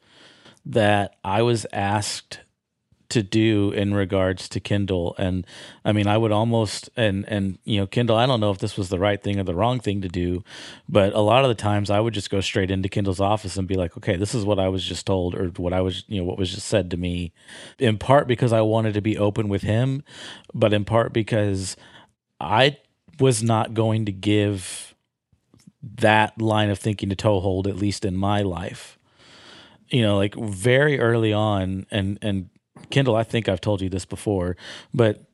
that I was asked to do in regards to Kendall. And I mean, I would almost, and, and, you know, Kendall, I don't know if this was the right thing or the wrong thing to do, but a lot of the times I would just go straight into Kendall's office and be like, okay, this is what I was just told, or what I was, you know, what was just said to me, in part because I wanted to be open with him, but in part because I was not going to give that line of thinking to toehold, at least in my life. You know, like very early on, and, and Kendall, I think I've told you this before, but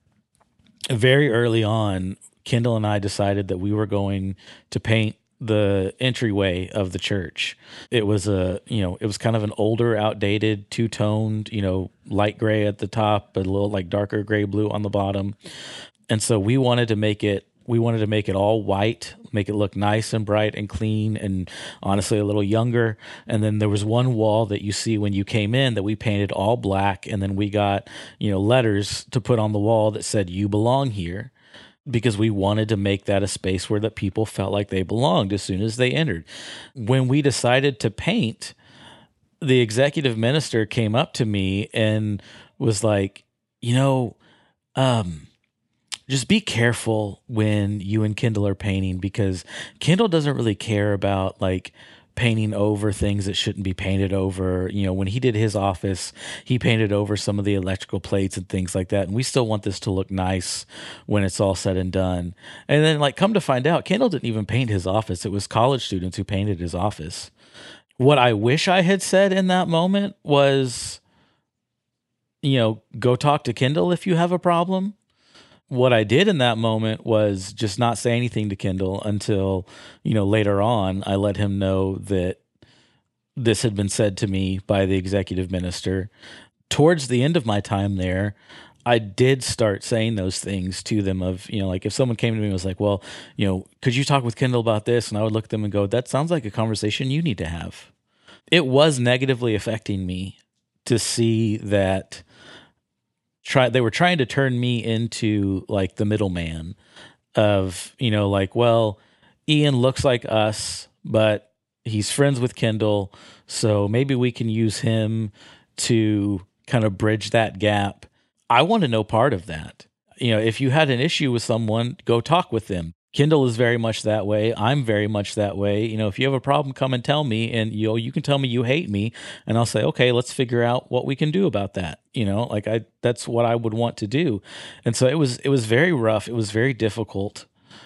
very early on, Kendall and I decided that we were going to paint the entryway of the church. It was a, you know, it was kind of an older, outdated, two-toned, you know, light gray at the top, but a little like darker gray blue on the bottom. And so we wanted to make it, we wanted to make it all white, make it look nice and bright and clean and honestly a little younger. And then there was one wall that you see when you came in that we painted all black. And then we got, you know, letters to put on the wall that said, "You belong here," because we wanted to make that a space where the people felt like they belonged as soon as they entered. When we decided to paint, the executive minister came up to me and was like, you know, um, just be careful when you and Kendall are painting, because Kendall doesn't really care about like painting over things that shouldn't be painted over. You know, when he did his office, he painted over some of the electrical plates and things like that. And we still want this to look nice when it's all said and done. And then like come to find out, Kendall didn't even paint his office. It was college students who painted his office. What I wish I had said in that moment was, you know, go talk to Kendall if you have a problem. What I did in that moment was just not say anything to Kendall until, you know, later on I let him know that this had been said to me by the executive minister. Towards the end of my time there, I did start saying those things to them of, you know, like if someone came to me and was like, well, you know, could you talk with Kendall about this? And I would look at them and go, that sounds like a conversation you need to have. It was negatively affecting me to see that try they were trying to turn me into like the middleman of, you know, like, well, Ian looks like us, but he's friends with Kendall, so maybe we can use him to kind of bridge that gap. I want to know part of that. You know, if you had an issue with someone, go talk with them. Kendall is very much that way. I'm very much that way. You know, if you have a problem, come and tell me, and you know, you can tell me you hate me, and I'll say, okay, let's figure out what we can do about that. You know, like I, that's what I would want to do. And so it was, it was very rough. It was very difficult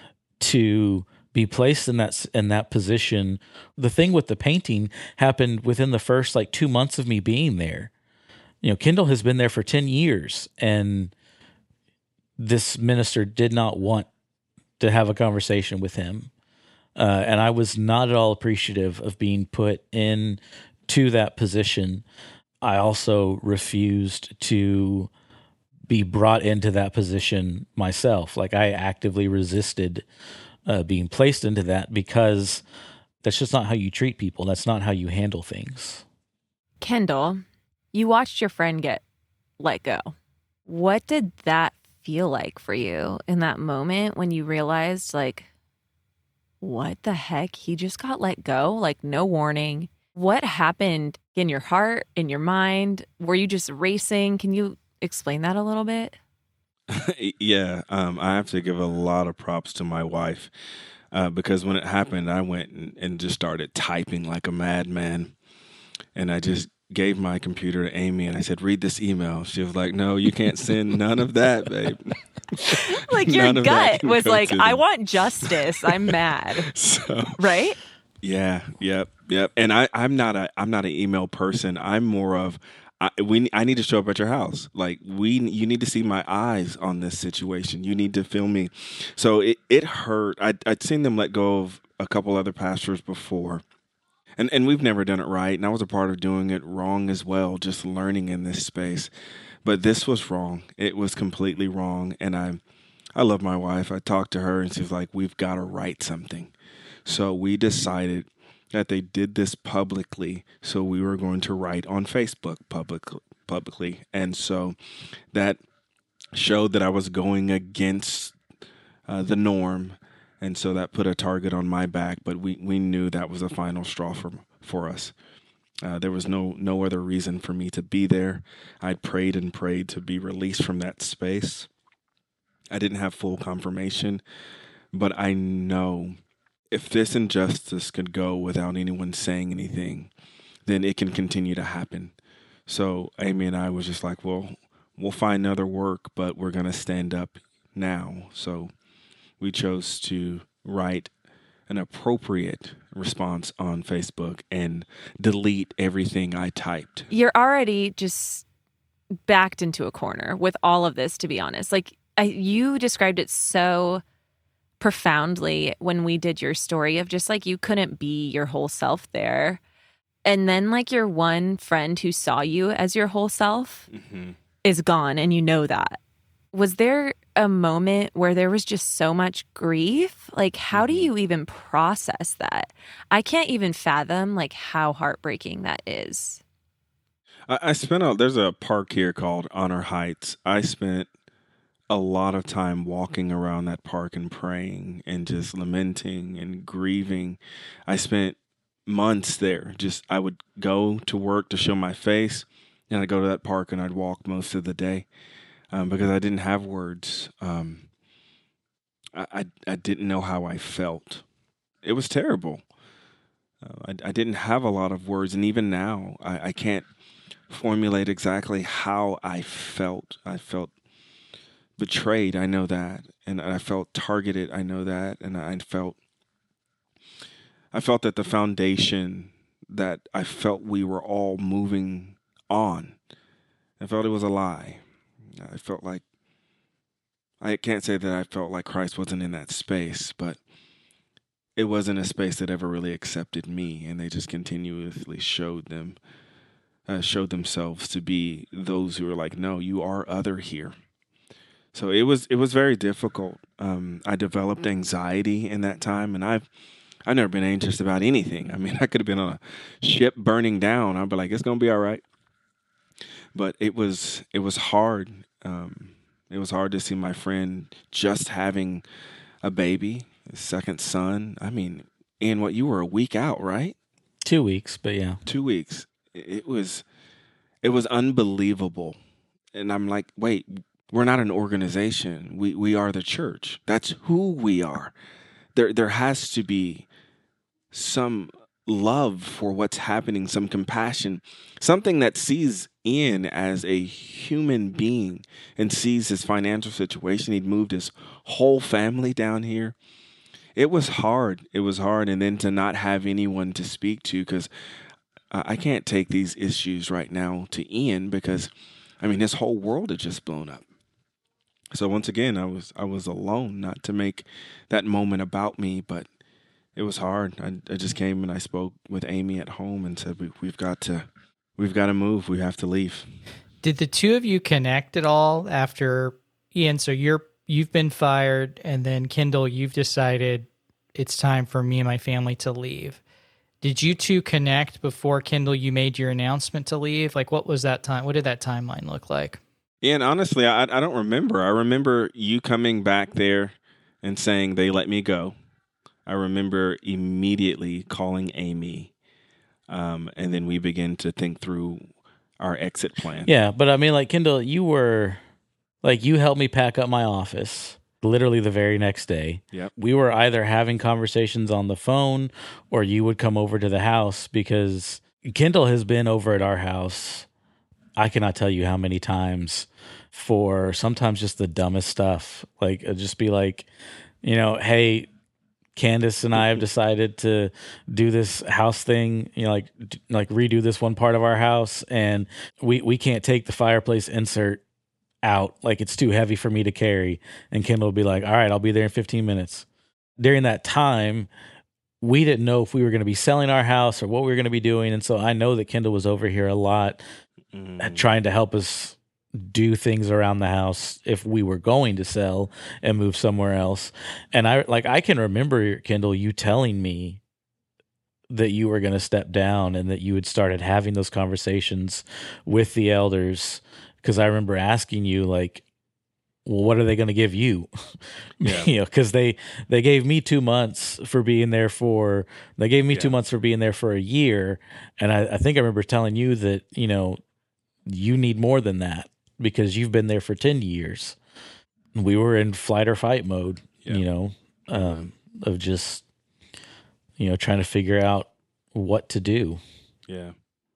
to be placed in that, in that position. The thing with the painting happened within the first like two months of me being there. You know, Kendall has been there for ten years, and this minister did not want to have a conversation with him. Uh, and I was not at all appreciative of being put in to that position. I also refused to be brought into that position myself. Like I actively resisted uh, being placed into that because that's just not how you treat people. That's not how you handle things. Kendall, you watched your friend get let go. What did that feel like for you in that moment when you realized, like, what the heck? He just got let go, like no warning. What happened in your heart, in your mind? Were you just racing? Can you explain that a little bit? Yeah, um, I have to give a lot of props to my wife uh, because when it happened, I went and, and just started typing like a madman. And I just gave my computer to Amy and I said, read this email. She was like, no, you can't send none of that, babe. Like your gut was like, I want justice. I'm mad. So, right? Yeah, yep, yep. And I, I'm not a, I'm not an email person. I'm more of, I, we, I need to show up at your house. Like we, you need to see my eyes on this situation. You need to feel me. So it, it hurt. I'd, I'd seen them let go of a couple other pastors before. And and we've never done it right, and I was a part of doing it wrong as well, just learning in this space. But this was wrong. It was completely wrong, and I I love my wife. I talked to her, and she was like, we've got to write something. So we decided that they did this publicly, so we were going to write on Facebook public, publicly. And so that showed that I was going against uh, the norm. And so that put a target on my back, but we, we knew that was a final straw for for us. Uh, there was no no other reason for me to be there. I'd prayed and prayed to be released from that space. I didn't have full confirmation, but I know if this injustice could go without anyone saying anything, then it can continue to happen. So Amy and I was just like, well, we'll find other work, but we're going to stand up now. So we chose to write an appropriate response on Facebook and delete everything I typed. You're already just backed into a corner with all of this, to be honest. Like I, you described it so profoundly when we did your story of just like you couldn't be your whole self there. And then like your one friend who saw you as your whole self mm-hmm. is gone, and you know that. Was there a moment where there was just so much grief? Like, how do you even process that? I can't even fathom, like, how heartbreaking that is. I, I spent a, there's a park here called Honor Heights. I spent a lot of time walking around that park and praying and just lamenting and grieving. I spent months there. Just, I would go to work to show my face, and I'd go to that park and I'd walk most of the day. Um, because I didn't have words. Um, I, I I didn't know how I felt. It was terrible. Uh, I, I didn't have a lot of words, and even now, I, I can't formulate exactly how I felt. I felt betrayed, I know that, and I felt targeted, I know that, and I felt I felt that the foundation that I felt we were all moving on I felt it was a lie. I felt like, I can't say that I felt like Christ wasn't in that space, but it wasn't a space that ever really accepted me, and they just continuously showed them, uh, showed themselves to be those who were like, no, you are other here. So it was it was very difficult. Um, I developed anxiety in that time, and I've I've never been anxious about anything. I mean, I could have been on a ship burning down. I'd be like, it's gonna be all right. But it was it was hard. Um, it was hard to see my friend just having a baby, a second son. I mean, and what you were a week out, right? Two weeks, but yeah, two weeks. It was it was unbelievable, and I'm like, wait. We're not an organization. We we are the church. That's who we are. There there has to be some love for what's happening, some compassion, something that sees Ian as a human being and sees his financial situation. He'd moved his whole family down here. It was hard. It was hard. And then to not have anyone to speak to, because I can't take these issues right now to Ian because, I mean, his whole world had just blown up. So once again, I was I was alone, not to make that moment about me, but it was hard. I, I just came and I spoke with Amy at home and said, we, we've got to we've got to move. We have to leave. Did the two of you connect at all after, Ian, so you're, you've been fired, and then Kendall, you've decided it's time for me and my family to leave. Did you two connect before, Kendall, you made your announcement to leave? Like, what was that time? What did that timeline look like? And honestly, I, I don't remember. I remember you coming back there and saying they let me go. I remember immediately calling Amy, um, and then we began to think through our exit plan. Yeah, but I mean, like, Kendall, you were, like, you helped me pack up my office literally the very next day. Yep. We were either having conversations on the phone or you would come over to the house, because Kendall has been over at our house, I cannot tell you how many times, for sometimes just the dumbest stuff. Like, it'd just be like, you know, hey, Candace and I have decided to do this house thing, you know, like like redo this one part of our house, and we, we can't take the fireplace insert out. Like, it's too heavy for me to carry. And Kendall would be like, all right, I'll be there in fifteen minutes. During that time, we didn't know if we were going to be selling our house or what we were going to be doing. And so I know that Kendall was over here a lot, mm. trying to help us do things around the house if we were going to sell and move somewhere else. And I like I can remember, Kendall, you telling me that you were going to step down and that you had started having those conversations with the elders, because I remember asking you, like, well, what are they going to give you? Yeah. You know, because they they gave me two months for being there for they gave me yeah. two months for being there for a year, and I, I think I remember telling you that, you know, you need more than that, because you've been there for ten years. We were in flight or fight mode, yeah. you know, um, of just, you know, trying to figure out what to do. Yeah.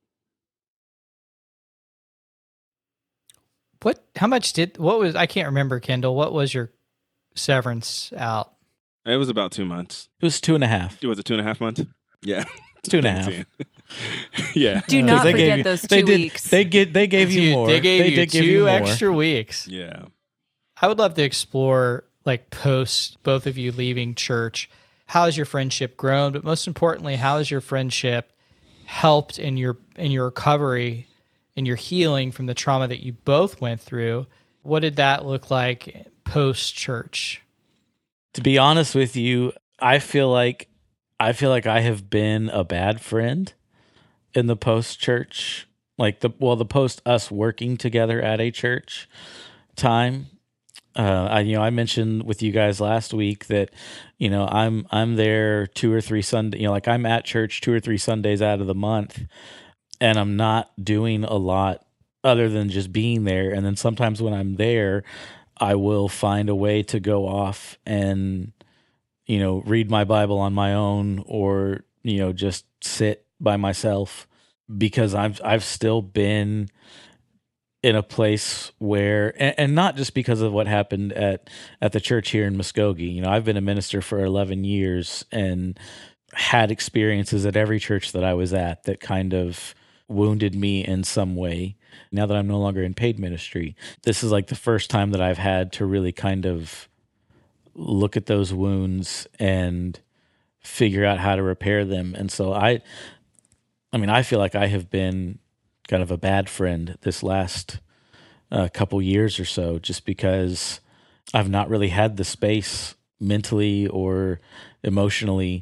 What, how much did, what was, I can't remember, Kendall, what was your severance out? It was about two months. It was two and a half. Was it two and a half months? Yeah. Two and a half. Yeah. Do not forget you, those two they did, weeks. They get. They gave you more. They gave they you did two give you extra weeks. Yeah. I would love to explore, like, post both of you leaving church. How has your friendship grown? But most importantly, how has your friendship helped in your in your recovery, in your healing from the trauma that you both went through? What did that look like post church? To be honest with you, I feel like I feel like I have been a bad friend in the post church, like the well, the post us working together at a church time. Uh, I, you know, I mentioned with you guys last week that, you know, I'm I'm there two or three Sundays, you know, like I'm at church two or three Sundays out of the month, and I'm not doing a lot other than just being there. And then sometimes when I'm there, I will find a way to go off and, you know, read my Bible on my own, or, you know, just sit by myself, because I've I've still been in a place where, and, and not just because of what happened at, at the church here in Muskogee. You know, I've been a minister for eleven years and had experiences at every church that I was at that kind of wounded me in some way. Now that I'm no longer in paid ministry, this is like the first time that I've had to really kind of look at those wounds and figure out how to repair them. And so I, I mean, I feel like I have been kind of a bad friend this last uh, couple years or so, just because I've not really had the space mentally or emotionally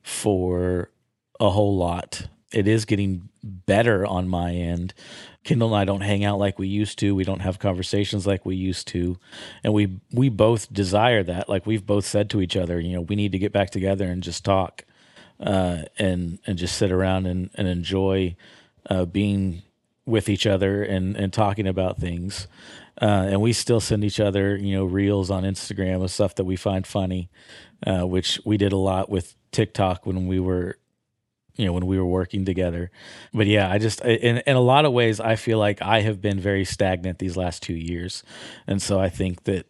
for a whole lot. It is getting better on my end. Kendall and I don't hang out like we used to. We don't have conversations like we used to. And we we both desire that. Like we've both said to each other, you know, we need to get back together and just talk uh, and and just sit around and, and enjoy uh, being with each other and, and talking about things. Uh, and we still send each other, you know, reels on Instagram of stuff that we find funny, uh, which we did a lot with TikTok when we were you know, when we were working together. But yeah, I just, in, in a lot of ways, I feel like I have been very stagnant these last two years. And so I think that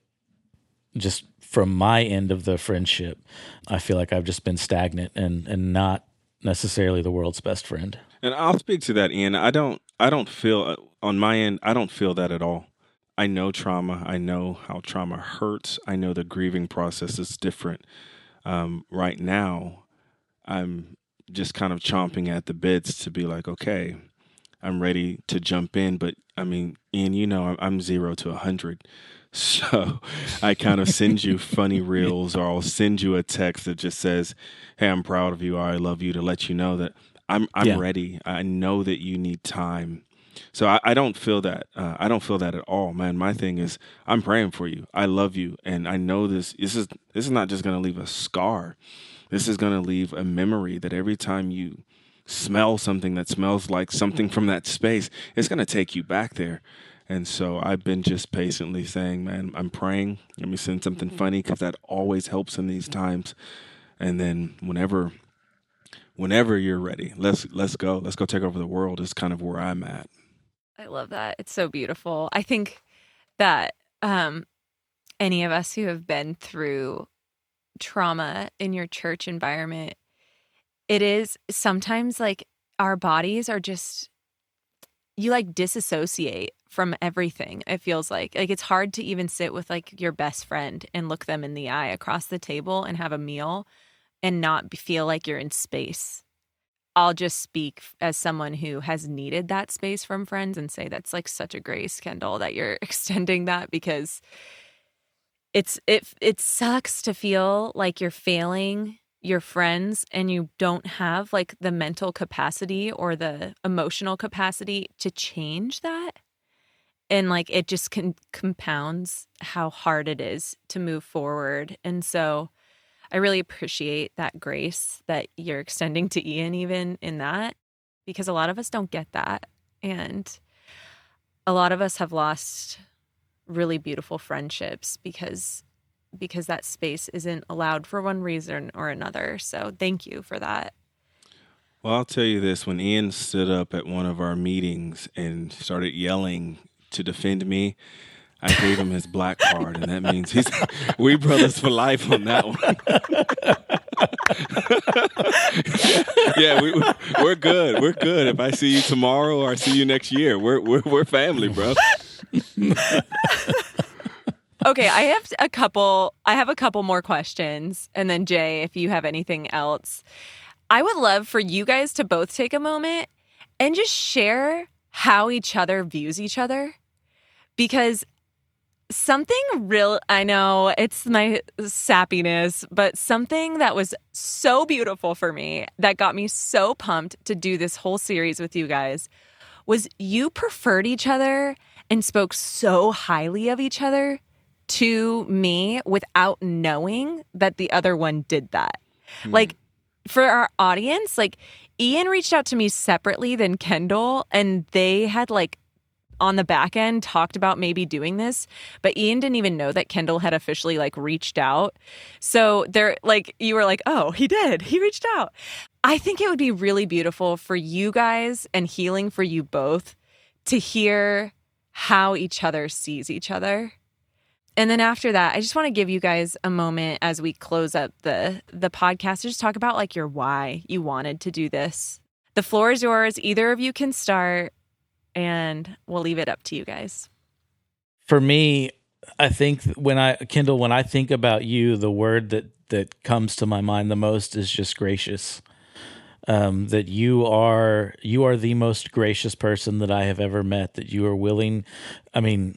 just from my end of the friendship, I feel like I've just been stagnant and, and not necessarily the world's best friend. And I'll speak to that, Ian. I don't, I don't feel, on my end, I don't feel that at all. I know trauma. I know how trauma hurts. I know the grieving process is different. Um, right now, I'm just kind of chomping at the bits to be like, okay, I'm ready to jump in. But I mean, Ian, you know, I'm zero to a hundred. So I kind of send you funny reels, or I'll send you a text that just says, hey, I'm proud of you, or I love you, to let you know that I'm I'm yeah. ready. I know that you need time. So I, I don't feel that. Uh, I don't feel that at all, man. My thing is, I'm praying for you. I love you. And I know this, this is, this is not just going to leave a scar. This is going to leave a memory that every time you smell something that smells like something from that space, it's going to take you back there. And so I've been just patiently saying, man, I'm praying. Let me send something funny, because that always helps in these times. And then whenever, whenever you're ready, let's let's go. Let's go take over the world is kind of where I'm at. I love that. It's so beautiful. I think that um, any of us who have been through trauma in your church environment, it is sometimes like our bodies are just, you like disassociate from everything. It feels like like it's hard to even sit with like your best friend and look them in the eye across the table and have a meal and not feel like you're in space. I'll just speak as someone who has needed that space from friends and say that's like such a grace, Kendall, that you're extending that, because It's it it sucks to feel like you're failing your friends and you don't have like the mental capacity or the emotional capacity to change that. And like it just can, compounds how hard it is to move forward. And so I really appreciate that grace that you're extending to Ian even in that, because a lot of us don't get that. And a lot of us have lost really beautiful friendships because because that space isn't allowed for one reason or another. So thank you for that. Well, I'll tell you this. When Ian stood up at one of our meetings and started yelling to defend me, I gave him his black card, and that means he's we brothers for life on that one. Yeah, we, we're good. We're good. If I see you tomorrow or I see you next year, we're we're, we're family, bro. Okay, I have a couple I have a couple more questions, and then Jay, if you have anything else. I would love for you guys to both take a moment and just share how each other views each other, because something real, I know it's my sappiness, but something that was so beautiful for me that got me so pumped to do this whole series with you guys was you preferred each other and spoke so highly of each other to me without knowing that the other one did that. Hmm. Like, for our audience, like, Ian reached out to me separately than Kendall, and they had, like, on the back end talked about maybe doing this, but Ian didn't even know that Kendall had officially, like, reached out. So they're, like, you were like, oh, he did. He reached out. I think it would be really beautiful for you guys and healing for you both to hear how each other sees each other. And then after that, I just want to give you guys a moment as we close up the the podcast to just talk about like your why you wanted to do this. The floor is yours. Either of you can start, and we'll leave it up to you guys. For me, I think when I, Kendall, when I think about you, the word that, that comes to my mind the most is just gracious. Um, that you are, you are the most gracious person that I have ever met, that you are willing. I mean,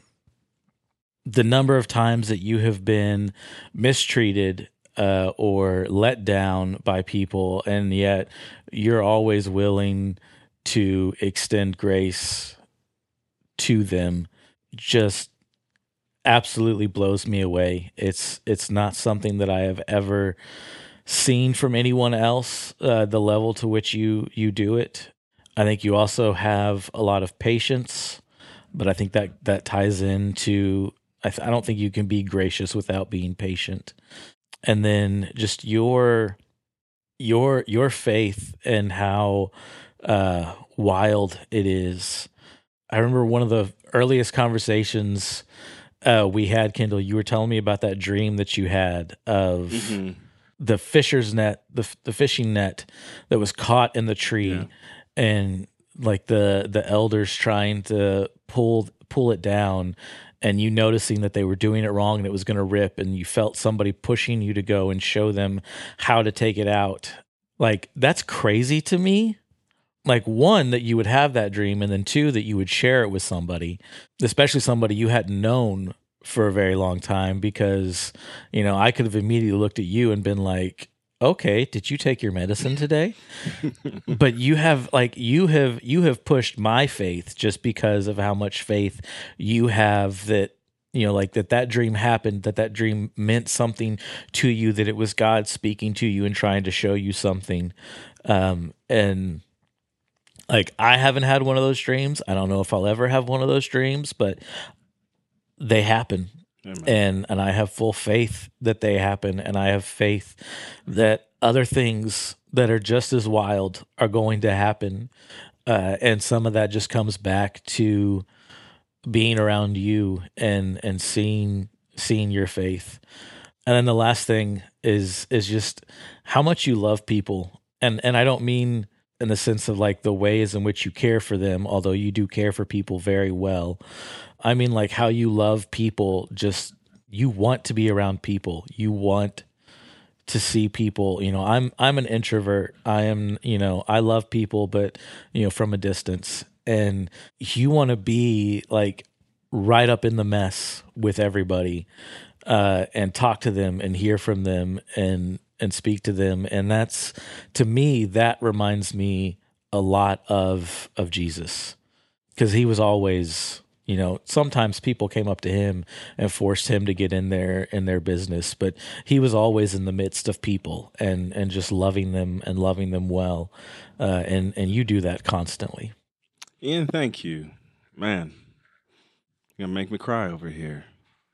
the number of times that you have been mistreated uh, or let down by people, and yet you're always willing to extend grace to them, just absolutely blows me away. It's it's not something that I have ever seen from anyone else, uh, the level to which you you do it. I think you also have a lot of patience, but I think that that ties into, I, th- I don't think you can be gracious without being patient. And then just your your your faith and how uh, wild it is. I remember one of the earliest conversations uh, we had, Kendall, you were telling me about that dream that you had of mm-hmm. the fisher's net, the the fishing net that was caught in the tree, yeah. and like the the elders trying to pull pull it down, and you noticing that they were doing it wrong and it was going to rip, and you felt somebody pushing you to go and show them how to take it out. Like, that's crazy to me. Like, one, that you would have that dream, and then two, that you would share it with somebody, especially somebody you hadn't known for a very long time, because, you know, I could have immediately looked at you and been like, okay, did you take your medicine today? But you have like, you have, you have pushed my faith just because of how much faith you have that, you know, like that, that dream happened, that that dream meant something to you, that it was God speaking to you and trying to show you something. Um, and like, I haven't had one of those dreams. I don't know if I'll ever have one of those dreams, but they happen. Amen. And and I have full faith that they happen, and I have faith that other things that are just as wild are going to happen. Uh, and some of that just comes back to being around you and and seeing seeing your faith. And then the last thing is is just how much you love people. And and I don't mean in the sense of like the ways in which you care for them, although you do care for people very well. I mean, like how you love people, just, you want to be around people. You want to see people, you know, I'm, I'm an introvert. I am, you know, I love people, but, you know, from a distance, and you want to be like right up in the mess with everybody, uh, and talk to them and hear from them and, and speak to them. And that's, to me, that reminds me a lot of, of Jesus, because he was always, you know, sometimes people came up to him and forced him to get in their in their business, but he was always in the midst of people and, and just loving them and loving them well. Uh, and, and you do that constantly. Ian, thank you. Man, you're going to make me cry over here.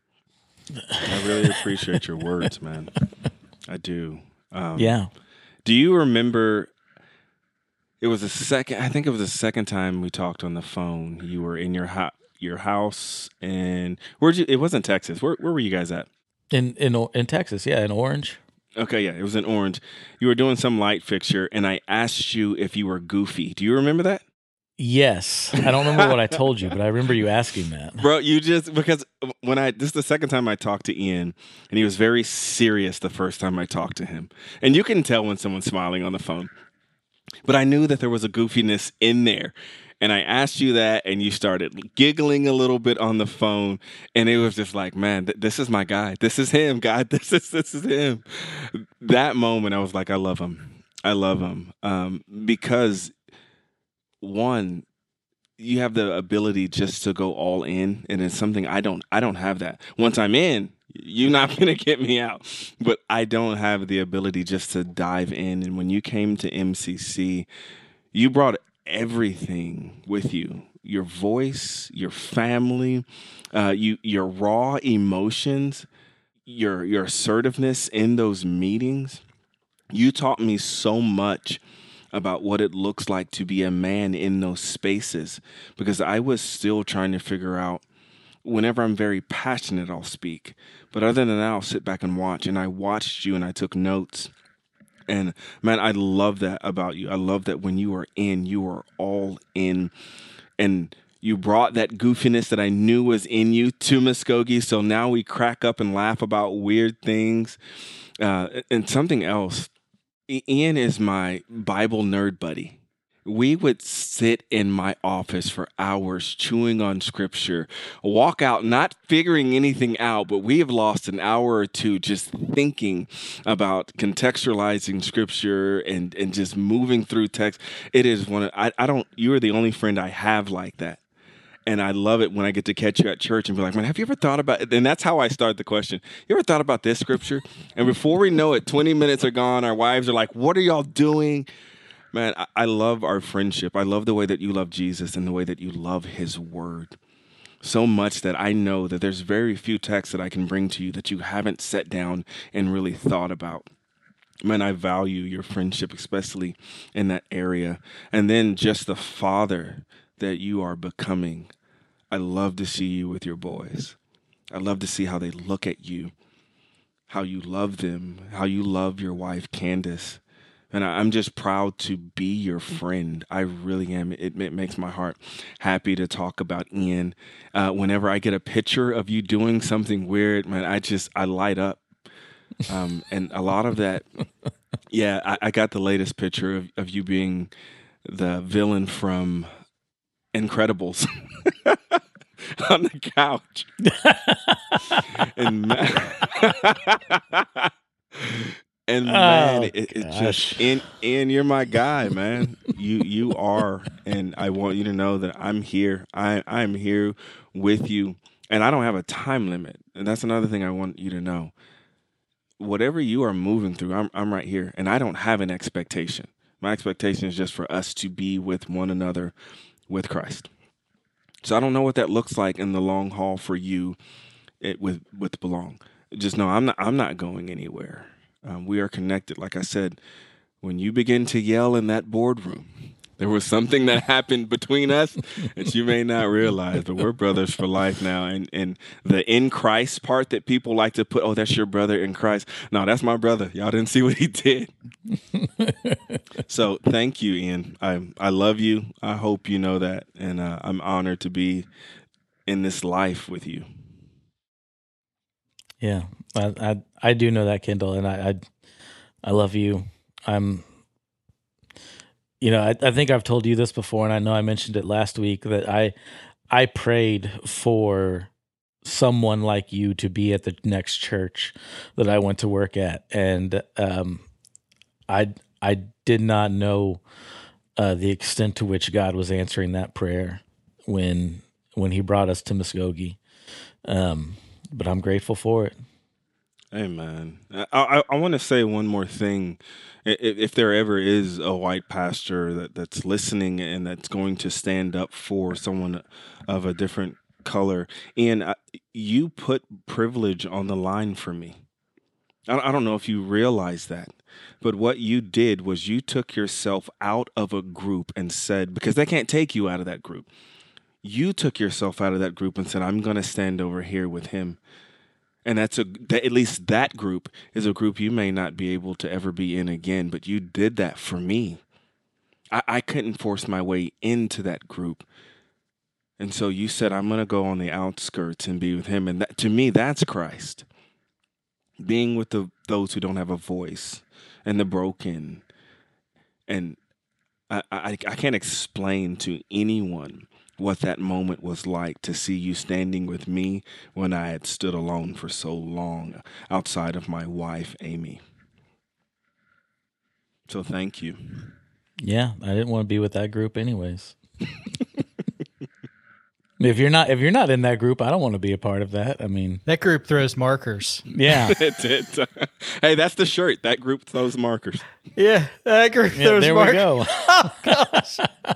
I really appreciate your words, man. I do. Um, yeah. Do you remember, it was the second, I think it was the second time we talked on the phone. You were in your house. Your house, and where'd you? It wasn't Texas. Where where were you guys at? In in in Texas, yeah, in Orange. Okay, yeah, it was in Orange. You were doing some light fixture, and I asked you if you were goofy. Do you remember that? Yes, I don't remember what I told you, but I remember you asking that, bro. You just because when I this is the second time I talked to Ian, and he was very serious the first time I talked to him, and you can tell when someone's smiling on the phone. But I knew that there was a goofiness in there. And I asked you that, and you started giggling a little bit on the phone, and it was just like, man, th- this is my guy. This is him, God. This is this is him. That moment, I was like, I love him. I love him um, because, one, you have the ability just to go all in, and it's something I don't. I don't have that. Once I'm in, you're not gonna get me out. But I don't have the ability just to dive in. And when you came to M C C, you brought everything with you, your voice, your family, uh, you, your raw emotions, your, your assertiveness in those meetings. You taught me so much about what it looks like to be a man in those spaces, because I was still trying to figure out, whenever I'm very passionate, I'll speak. But other than that, I'll sit back and watch. And I watched you and I took notes. And man, I love that about you. I love that when you are in, you are all in. And you brought that goofiness that I knew was in you to Muskogee. So now we crack up and laugh about weird things. Uh, and something else, Ian is my Bible nerd buddy. We would sit in my office for hours chewing on scripture, walk out not figuring anything out, but we have lost an hour or two just thinking about contextualizing scripture and, and just moving through text. It is one of, I, I don't, you are the only friend I have like that. And I love it when I get to catch you at church and be like, man, have you ever thought about it? And that's how I start the question. You ever thought about this scripture? And before we know it, twenty minutes are gone. Our wives are like, what are y'all doing? Man, I, I love our friendship. I love the way that you love Jesus and the way that you love his word so much that I know that there's very few texts that I can bring to you that you haven't sat down and really thought about. Man, I value your friendship, especially in that area. And then just the father that you are becoming. I love to see you with your boys. I love to see how they look at you, how you love them, how you love your wife, Candace. And I, I'm just proud to be your friend. I really am. It, it makes my heart happy to talk about Ian. Uh, whenever I get a picture of you doing something weird, man, I just, I light up. Um, and a lot of that, yeah, I, I got the latest picture of, of you being the villain from Incredibles on the couch. and man, and man, oh, it, it just and and you're my guy, man. You you are, and I want you to know that I'm here. I I'm here with you, and I don't have a time limit. And that's another thing I want you to know. Whatever you are moving through, I'm I'm right here, and I don't have an expectation. My expectation is just for us to be with one another with Christ. So I don't know what that looks like in the long haul for you it, with with Belong. Just know I'm not I'm not going anywhere. Um, we are connected. Like I said, when you begin to yell in that boardroom, there was something that happened between us that you may not realize, but we're brothers for life now. And and the in Christ part that people like to put, oh, that's your brother in Christ. No, that's my brother. Y'all didn't see what he did. So thank you, Ian. I I love you. I hope you know that. And uh, I'm honored to be in this life with you. Yeah, I, I I do know that, Kendall, and I I, I love you. I'm, you know, I, I think I've told you this before, and I know I mentioned it last week that I I prayed for someone like you to be at the next church that I went to work at, and um, I I did not know uh, the extent to which God was answering that prayer when when He brought us to Muskogee. Um, but I'm grateful for it. Amen. I, I, I want to say one more thing. If, if there ever is a white pastor that, that's listening and that's going to stand up for someone of a different color, and I, you put privilege on the line for me. I, I don't know if you realize that, but what you did was you took yourself out of a group and said, because they can't take you out of that group, you took yourself out of that group and said, I'm going to stand over here with him. And that's a, that, at least that group is a group you may not be able to ever be in again, but you did that for me. I, I couldn't force my way into that group. And so you said, I'm going to go on the outskirts and be with him. And that, to me, that's Christ. Being with the, those who don't have a voice and the broken. And I, I, I can't explain to anyone what that moment was like to see you standing with me when I had stood alone for so long outside of my wife, Amy. So thank you. Yeah, I didn't want to be with that group anyways. If you're not if you're not in that group, I don't want to be a part of that. I mean, that group throws markers. Yeah. it, it, uh, hey, that's the shirt. That group throws markers. Yeah, that group yeah, throws there markers. There we go. Oh, gosh.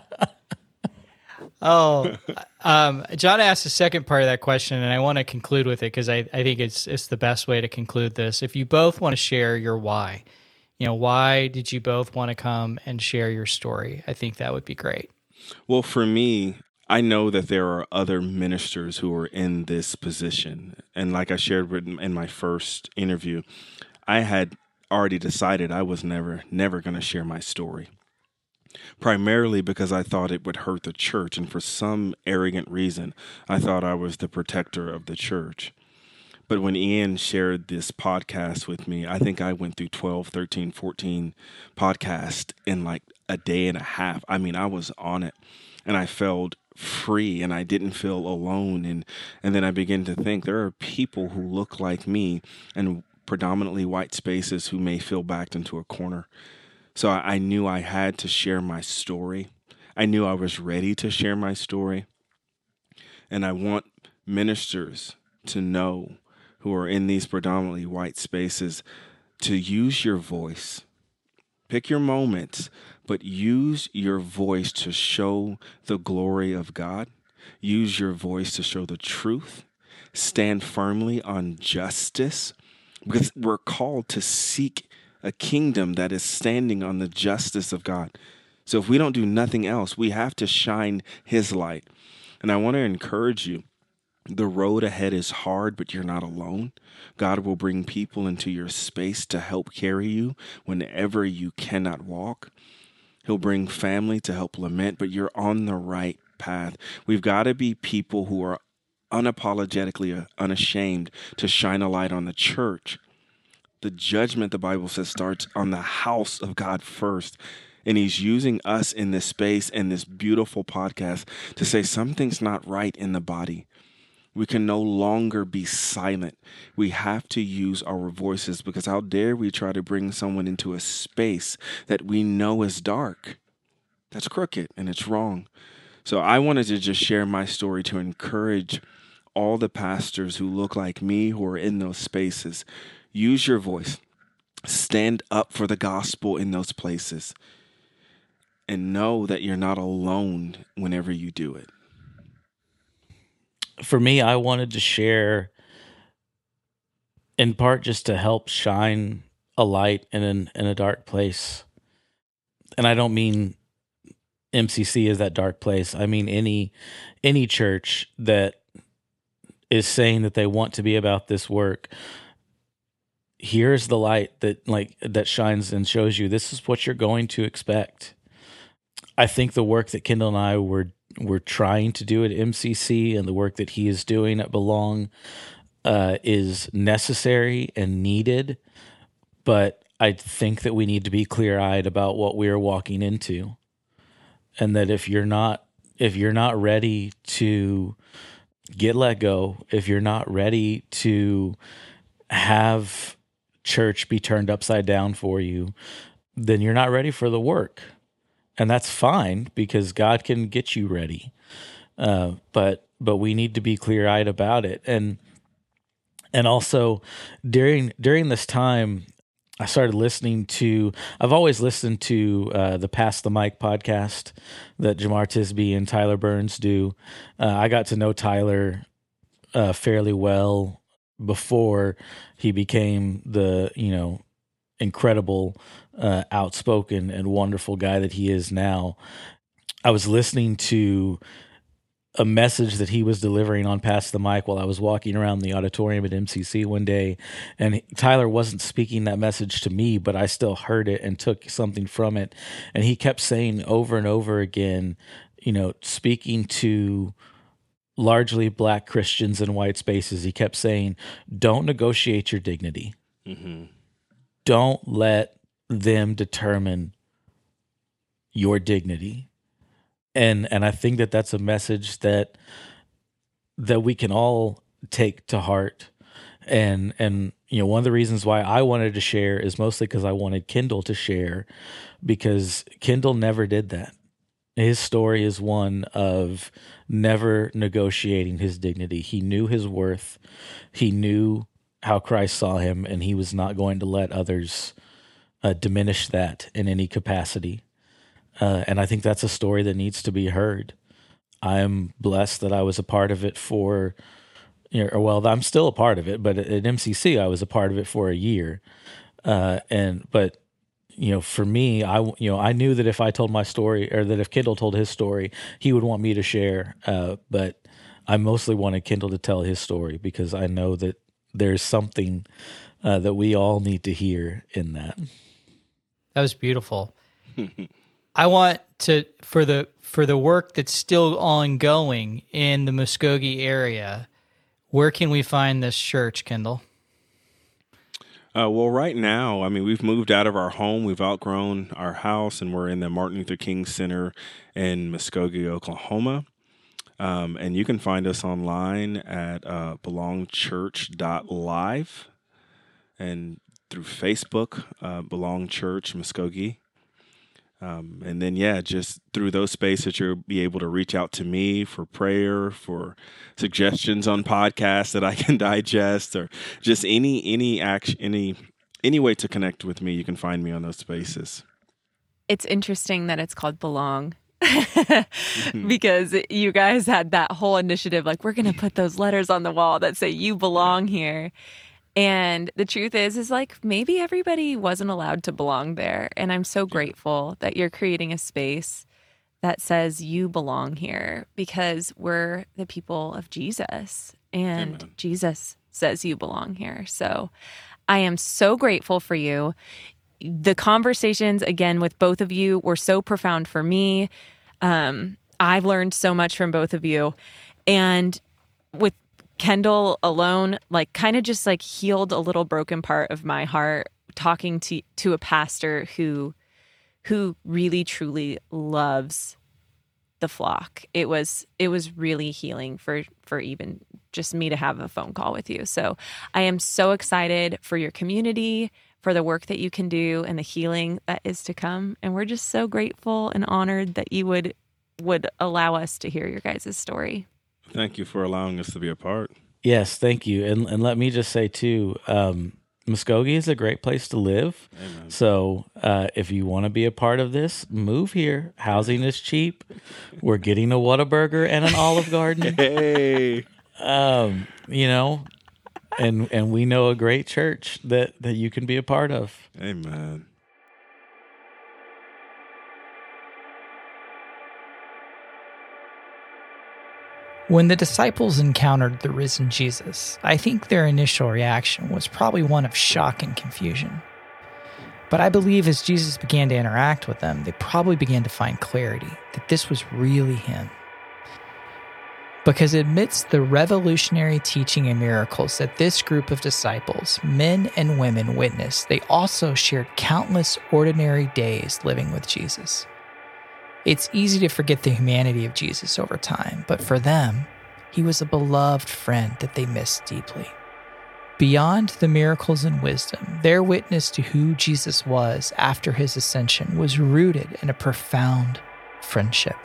Oh, um, John asked the second part of that question, and I want to conclude with it because I, I think it's it's the best way to conclude this. If you both want to share your why, you know, why did you both want to come and share your story? I think that would be great. Well, for me, I know that there are other ministers who are in this position. And like I shared in my first interview, I had already decided I was never, never going to share my story. Primarily because I thought it would hurt the church, and for some arrogant reason, I thought I was the protector of the church. But when Ian shared this podcast with me, I think I went through twelve, thirteen, fourteen podcasts in like a day and a half. I mean, I was on it, and I felt free, and I didn't feel alone. And, and then I began to think there are people who look like me in predominantly white spaces who may feel backed into a corner. So I, I knew I had to share my story. I knew I was ready to share my story. And I want ministers to know, who are in these predominantly white spaces, to use your voice. Pick your moments, but use your voice to show the glory of God. Use your voice to show the truth. Stand firmly on justice, because we're called to seek a kingdom that is standing on the justice of God. So if we don't do nothing else, we have to shine his light. And I want to encourage you. The road ahead is hard, but you're not alone. God will bring people into your space to help carry you whenever you cannot walk. He'll bring family to help lament, but you're on the right path. We've got to be people who are unapologetically unashamed to shine a light on the church. The judgment, the Bible says, starts on the house of God first. And he's using us in this space and this beautiful podcast to say something's not right in the body. We can no longer be silent. We have to use our voices, because how dare we try to bring someone into a space that we know is dark? That's crooked and it's wrong. So I wanted to just share my story to encourage all the pastors who look like me, who are in those spaces. Use your voice. Stand up for the gospel in those places. And know that you're not alone whenever you do it. For me, I wanted to share, in part, just to help shine a light in an, in a dark place. And I don't mean M C C is that dark place. I mean any any church that is saying that they want to be about this work. Here's the light that like that shines and shows you this is what you're going to expect. I think the work that Kendall and I were were trying to do at M C C and the work that he is doing at Belong uh, is necessary and needed, but I think that we need to be clear-eyed about what we are walking into, and that if you're not if you're not ready to get let go, if you're not ready to have church be turned upside down for you, then you're not ready for the work. And that's fine, because God can get you ready. Uh, but but we need to be clear-eyed about it. And and also during during this time, I started listening to, I've always listened to uh, the Pass the Mic podcast that Jemar Tisby and Tyler Burns do. Uh, I got to know Tyler uh, fairly well before he became the, you know, incredible, uh, outspoken and wonderful guy that he is now. I was listening to a message that he was delivering on Pass the Mic while I was walking around the auditorium at M C C one day, and Tyler wasn't speaking that message to me, but I still heard it and took something from it. And he kept saying over and over again, you know, speaking to largely Black Christians in white spaces, he kept saying, don't negotiate your dignity. Mm-hmm. Don't let them determine your dignity. And and I think that that's a message that that we can all take to heart. And and you know, one of the reasons why I wanted to share is mostly because I wanted Kendall to share, because Kendall never did that. His story is one of never negotiating his dignity. He knew his worth. He knew how Christ saw him, and he was not going to let others uh, diminish that in any capacity. Uh, and I think that's a story that needs to be heard. I'm blessed that I was a part of it for, you know, or well, I'm still a part of it, but at M C C, I was a part of it for a year. Uh, and, but, you know, for me, I, you know, I knew that if I told my story, or that if Kendall told his story, he would want me to share. Uh, but I mostly wanted Kendall to tell his story, because I know that there's something uh, that we all need to hear in that. That was beautiful. I want to, for the for the work that's still ongoing in the Muskogee area, where can we find this church, Kendall? Uh, well, right now, I mean, we've moved out of our home. We've outgrown our house, and we're in the Martin Luther King Center in Muskogee, Oklahoma. Um, and you can find us online at uh, belong church dot live and through Facebook, uh, Belong Church Muskogee. Um, and then, yeah, just through those spaces, you'll be able to reach out to me for prayer, for suggestions on podcasts that I can digest, or just any any action, any any way to connect with me. You can find me on those spaces. It's interesting that it's called Belong. Because you guys had that whole initiative, like, we're going to put those letters on the wall that say you belong here. And the truth is, is like, maybe everybody wasn't allowed to belong there. And I'm so grateful that you're creating a space that says you belong here, because we're the people of Jesus, and Amen. Jesus says you belong here. So I am so grateful for you. The conversations, again, with both of you were so profound for me. Um, I've learned so much from both of you. And with Kendall alone, like, kind of just like healed a little broken part of my heart, talking to to a pastor who who really truly loves the flock. It was it was really healing for for even just me to have a phone call with you. So I am so excited for your community, for the work that you can do, and the healing that is to come. And we're just so grateful and honored that you would would allow us to hear your guys' story. Thank you for allowing us to be a part. Yes, thank you. And and let me just say, too, um, Muskogee is a great place to live. Amen. So uh, if you want to be a part of this, move here. Housing is cheap. We're getting a Whataburger and an Olive Garden. Hey. Um, you know, and and we know a great church that, that you can be a part of. Amen. When the disciples encountered the risen Jesus, I think their initial reaction was probably one of shock and confusion. But I believe as Jesus began to interact with them, they probably began to find clarity that this was really him. Because amidst the revolutionary teaching and miracles that this group of disciples, men and women, witnessed, they also shared countless ordinary days living with Jesus. It's easy to forget the humanity of Jesus over time, but for them, he was a beloved friend that they missed deeply. Beyond the miracles and wisdom, their witness to who Jesus was after his ascension was rooted in a profound friendship.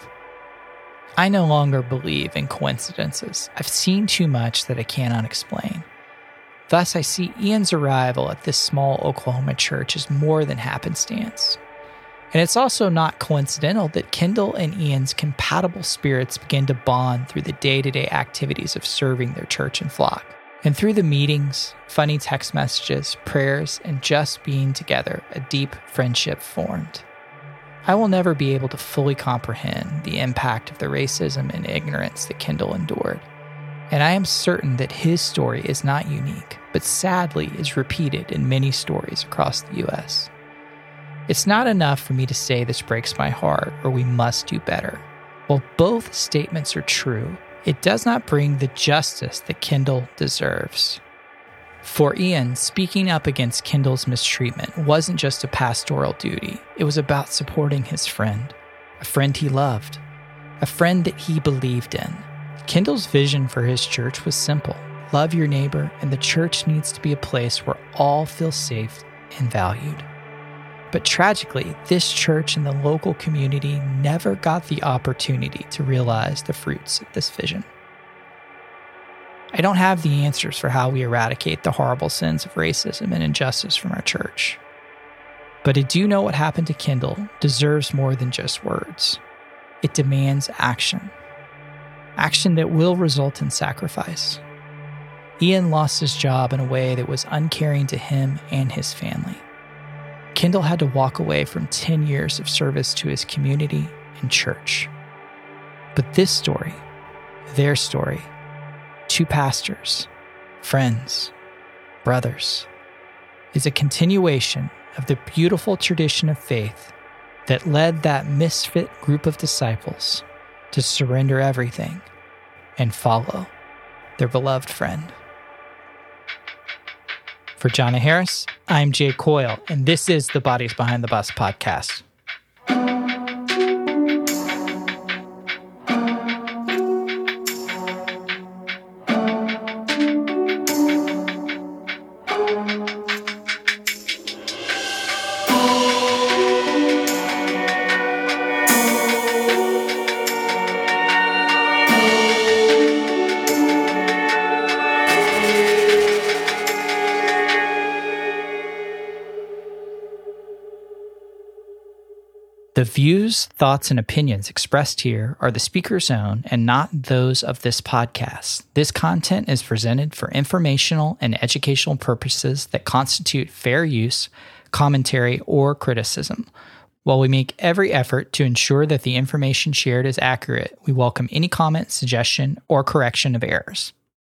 I no longer believe in coincidences. I've seen too much that I cannot explain. Thus, I see Ian's arrival at this small Oklahoma church as more than happenstance. And it's also not coincidental that Kendall and Ian's compatible spirits begin to bond through the day-to-day activities of serving their church and flock. And through the meetings, funny text messages, prayers, and just being together, a deep friendship formed. I will never be able to fully comprehend the impact of the racism and ignorance that Kendall endured. And I am certain that his story is not unique, but sadly is repeated in many stories across the U S It's not enough for me to say this breaks my heart or we must do better. While both statements are true, it does not bring the justice that Kendall deserves. For Ian, speaking up against Kendall's mistreatment wasn't just a pastoral duty. It was about supporting his friend, a friend he loved, a friend that he believed in. Kendall's vision for his church was simple. Love your neighbor, and the church needs to be a place where all feel safe and valued. But tragically, this church and the local community never got the opportunity to realize the fruits of this vision. I don't have the answers for how we eradicate the horrible sins of racism and injustice from our church. But I do know what happened to Kendall deserves more than just words. It demands action. Action that will result in sacrifice. Ian lost his job in a way that was uncaring to him and his family. Kendall had to walk away from ten years of service to his community and church. But this story, their story, two pastors, friends, brothers, is a continuation of the beautiful tradition of faith that led that misfit group of disciples to surrender everything and follow their beloved friend. For John Harris, I'm Jay Coyle, and this is the Bodies Behind the Bus podcast. The views, thoughts, and opinions expressed here are the speaker's own and not those of this podcast. This content is presented for informational and educational purposes that constitute fair use, commentary, or criticism. While we make every effort to ensure that the information shared is accurate, we welcome any comment, suggestion, or correction of errors.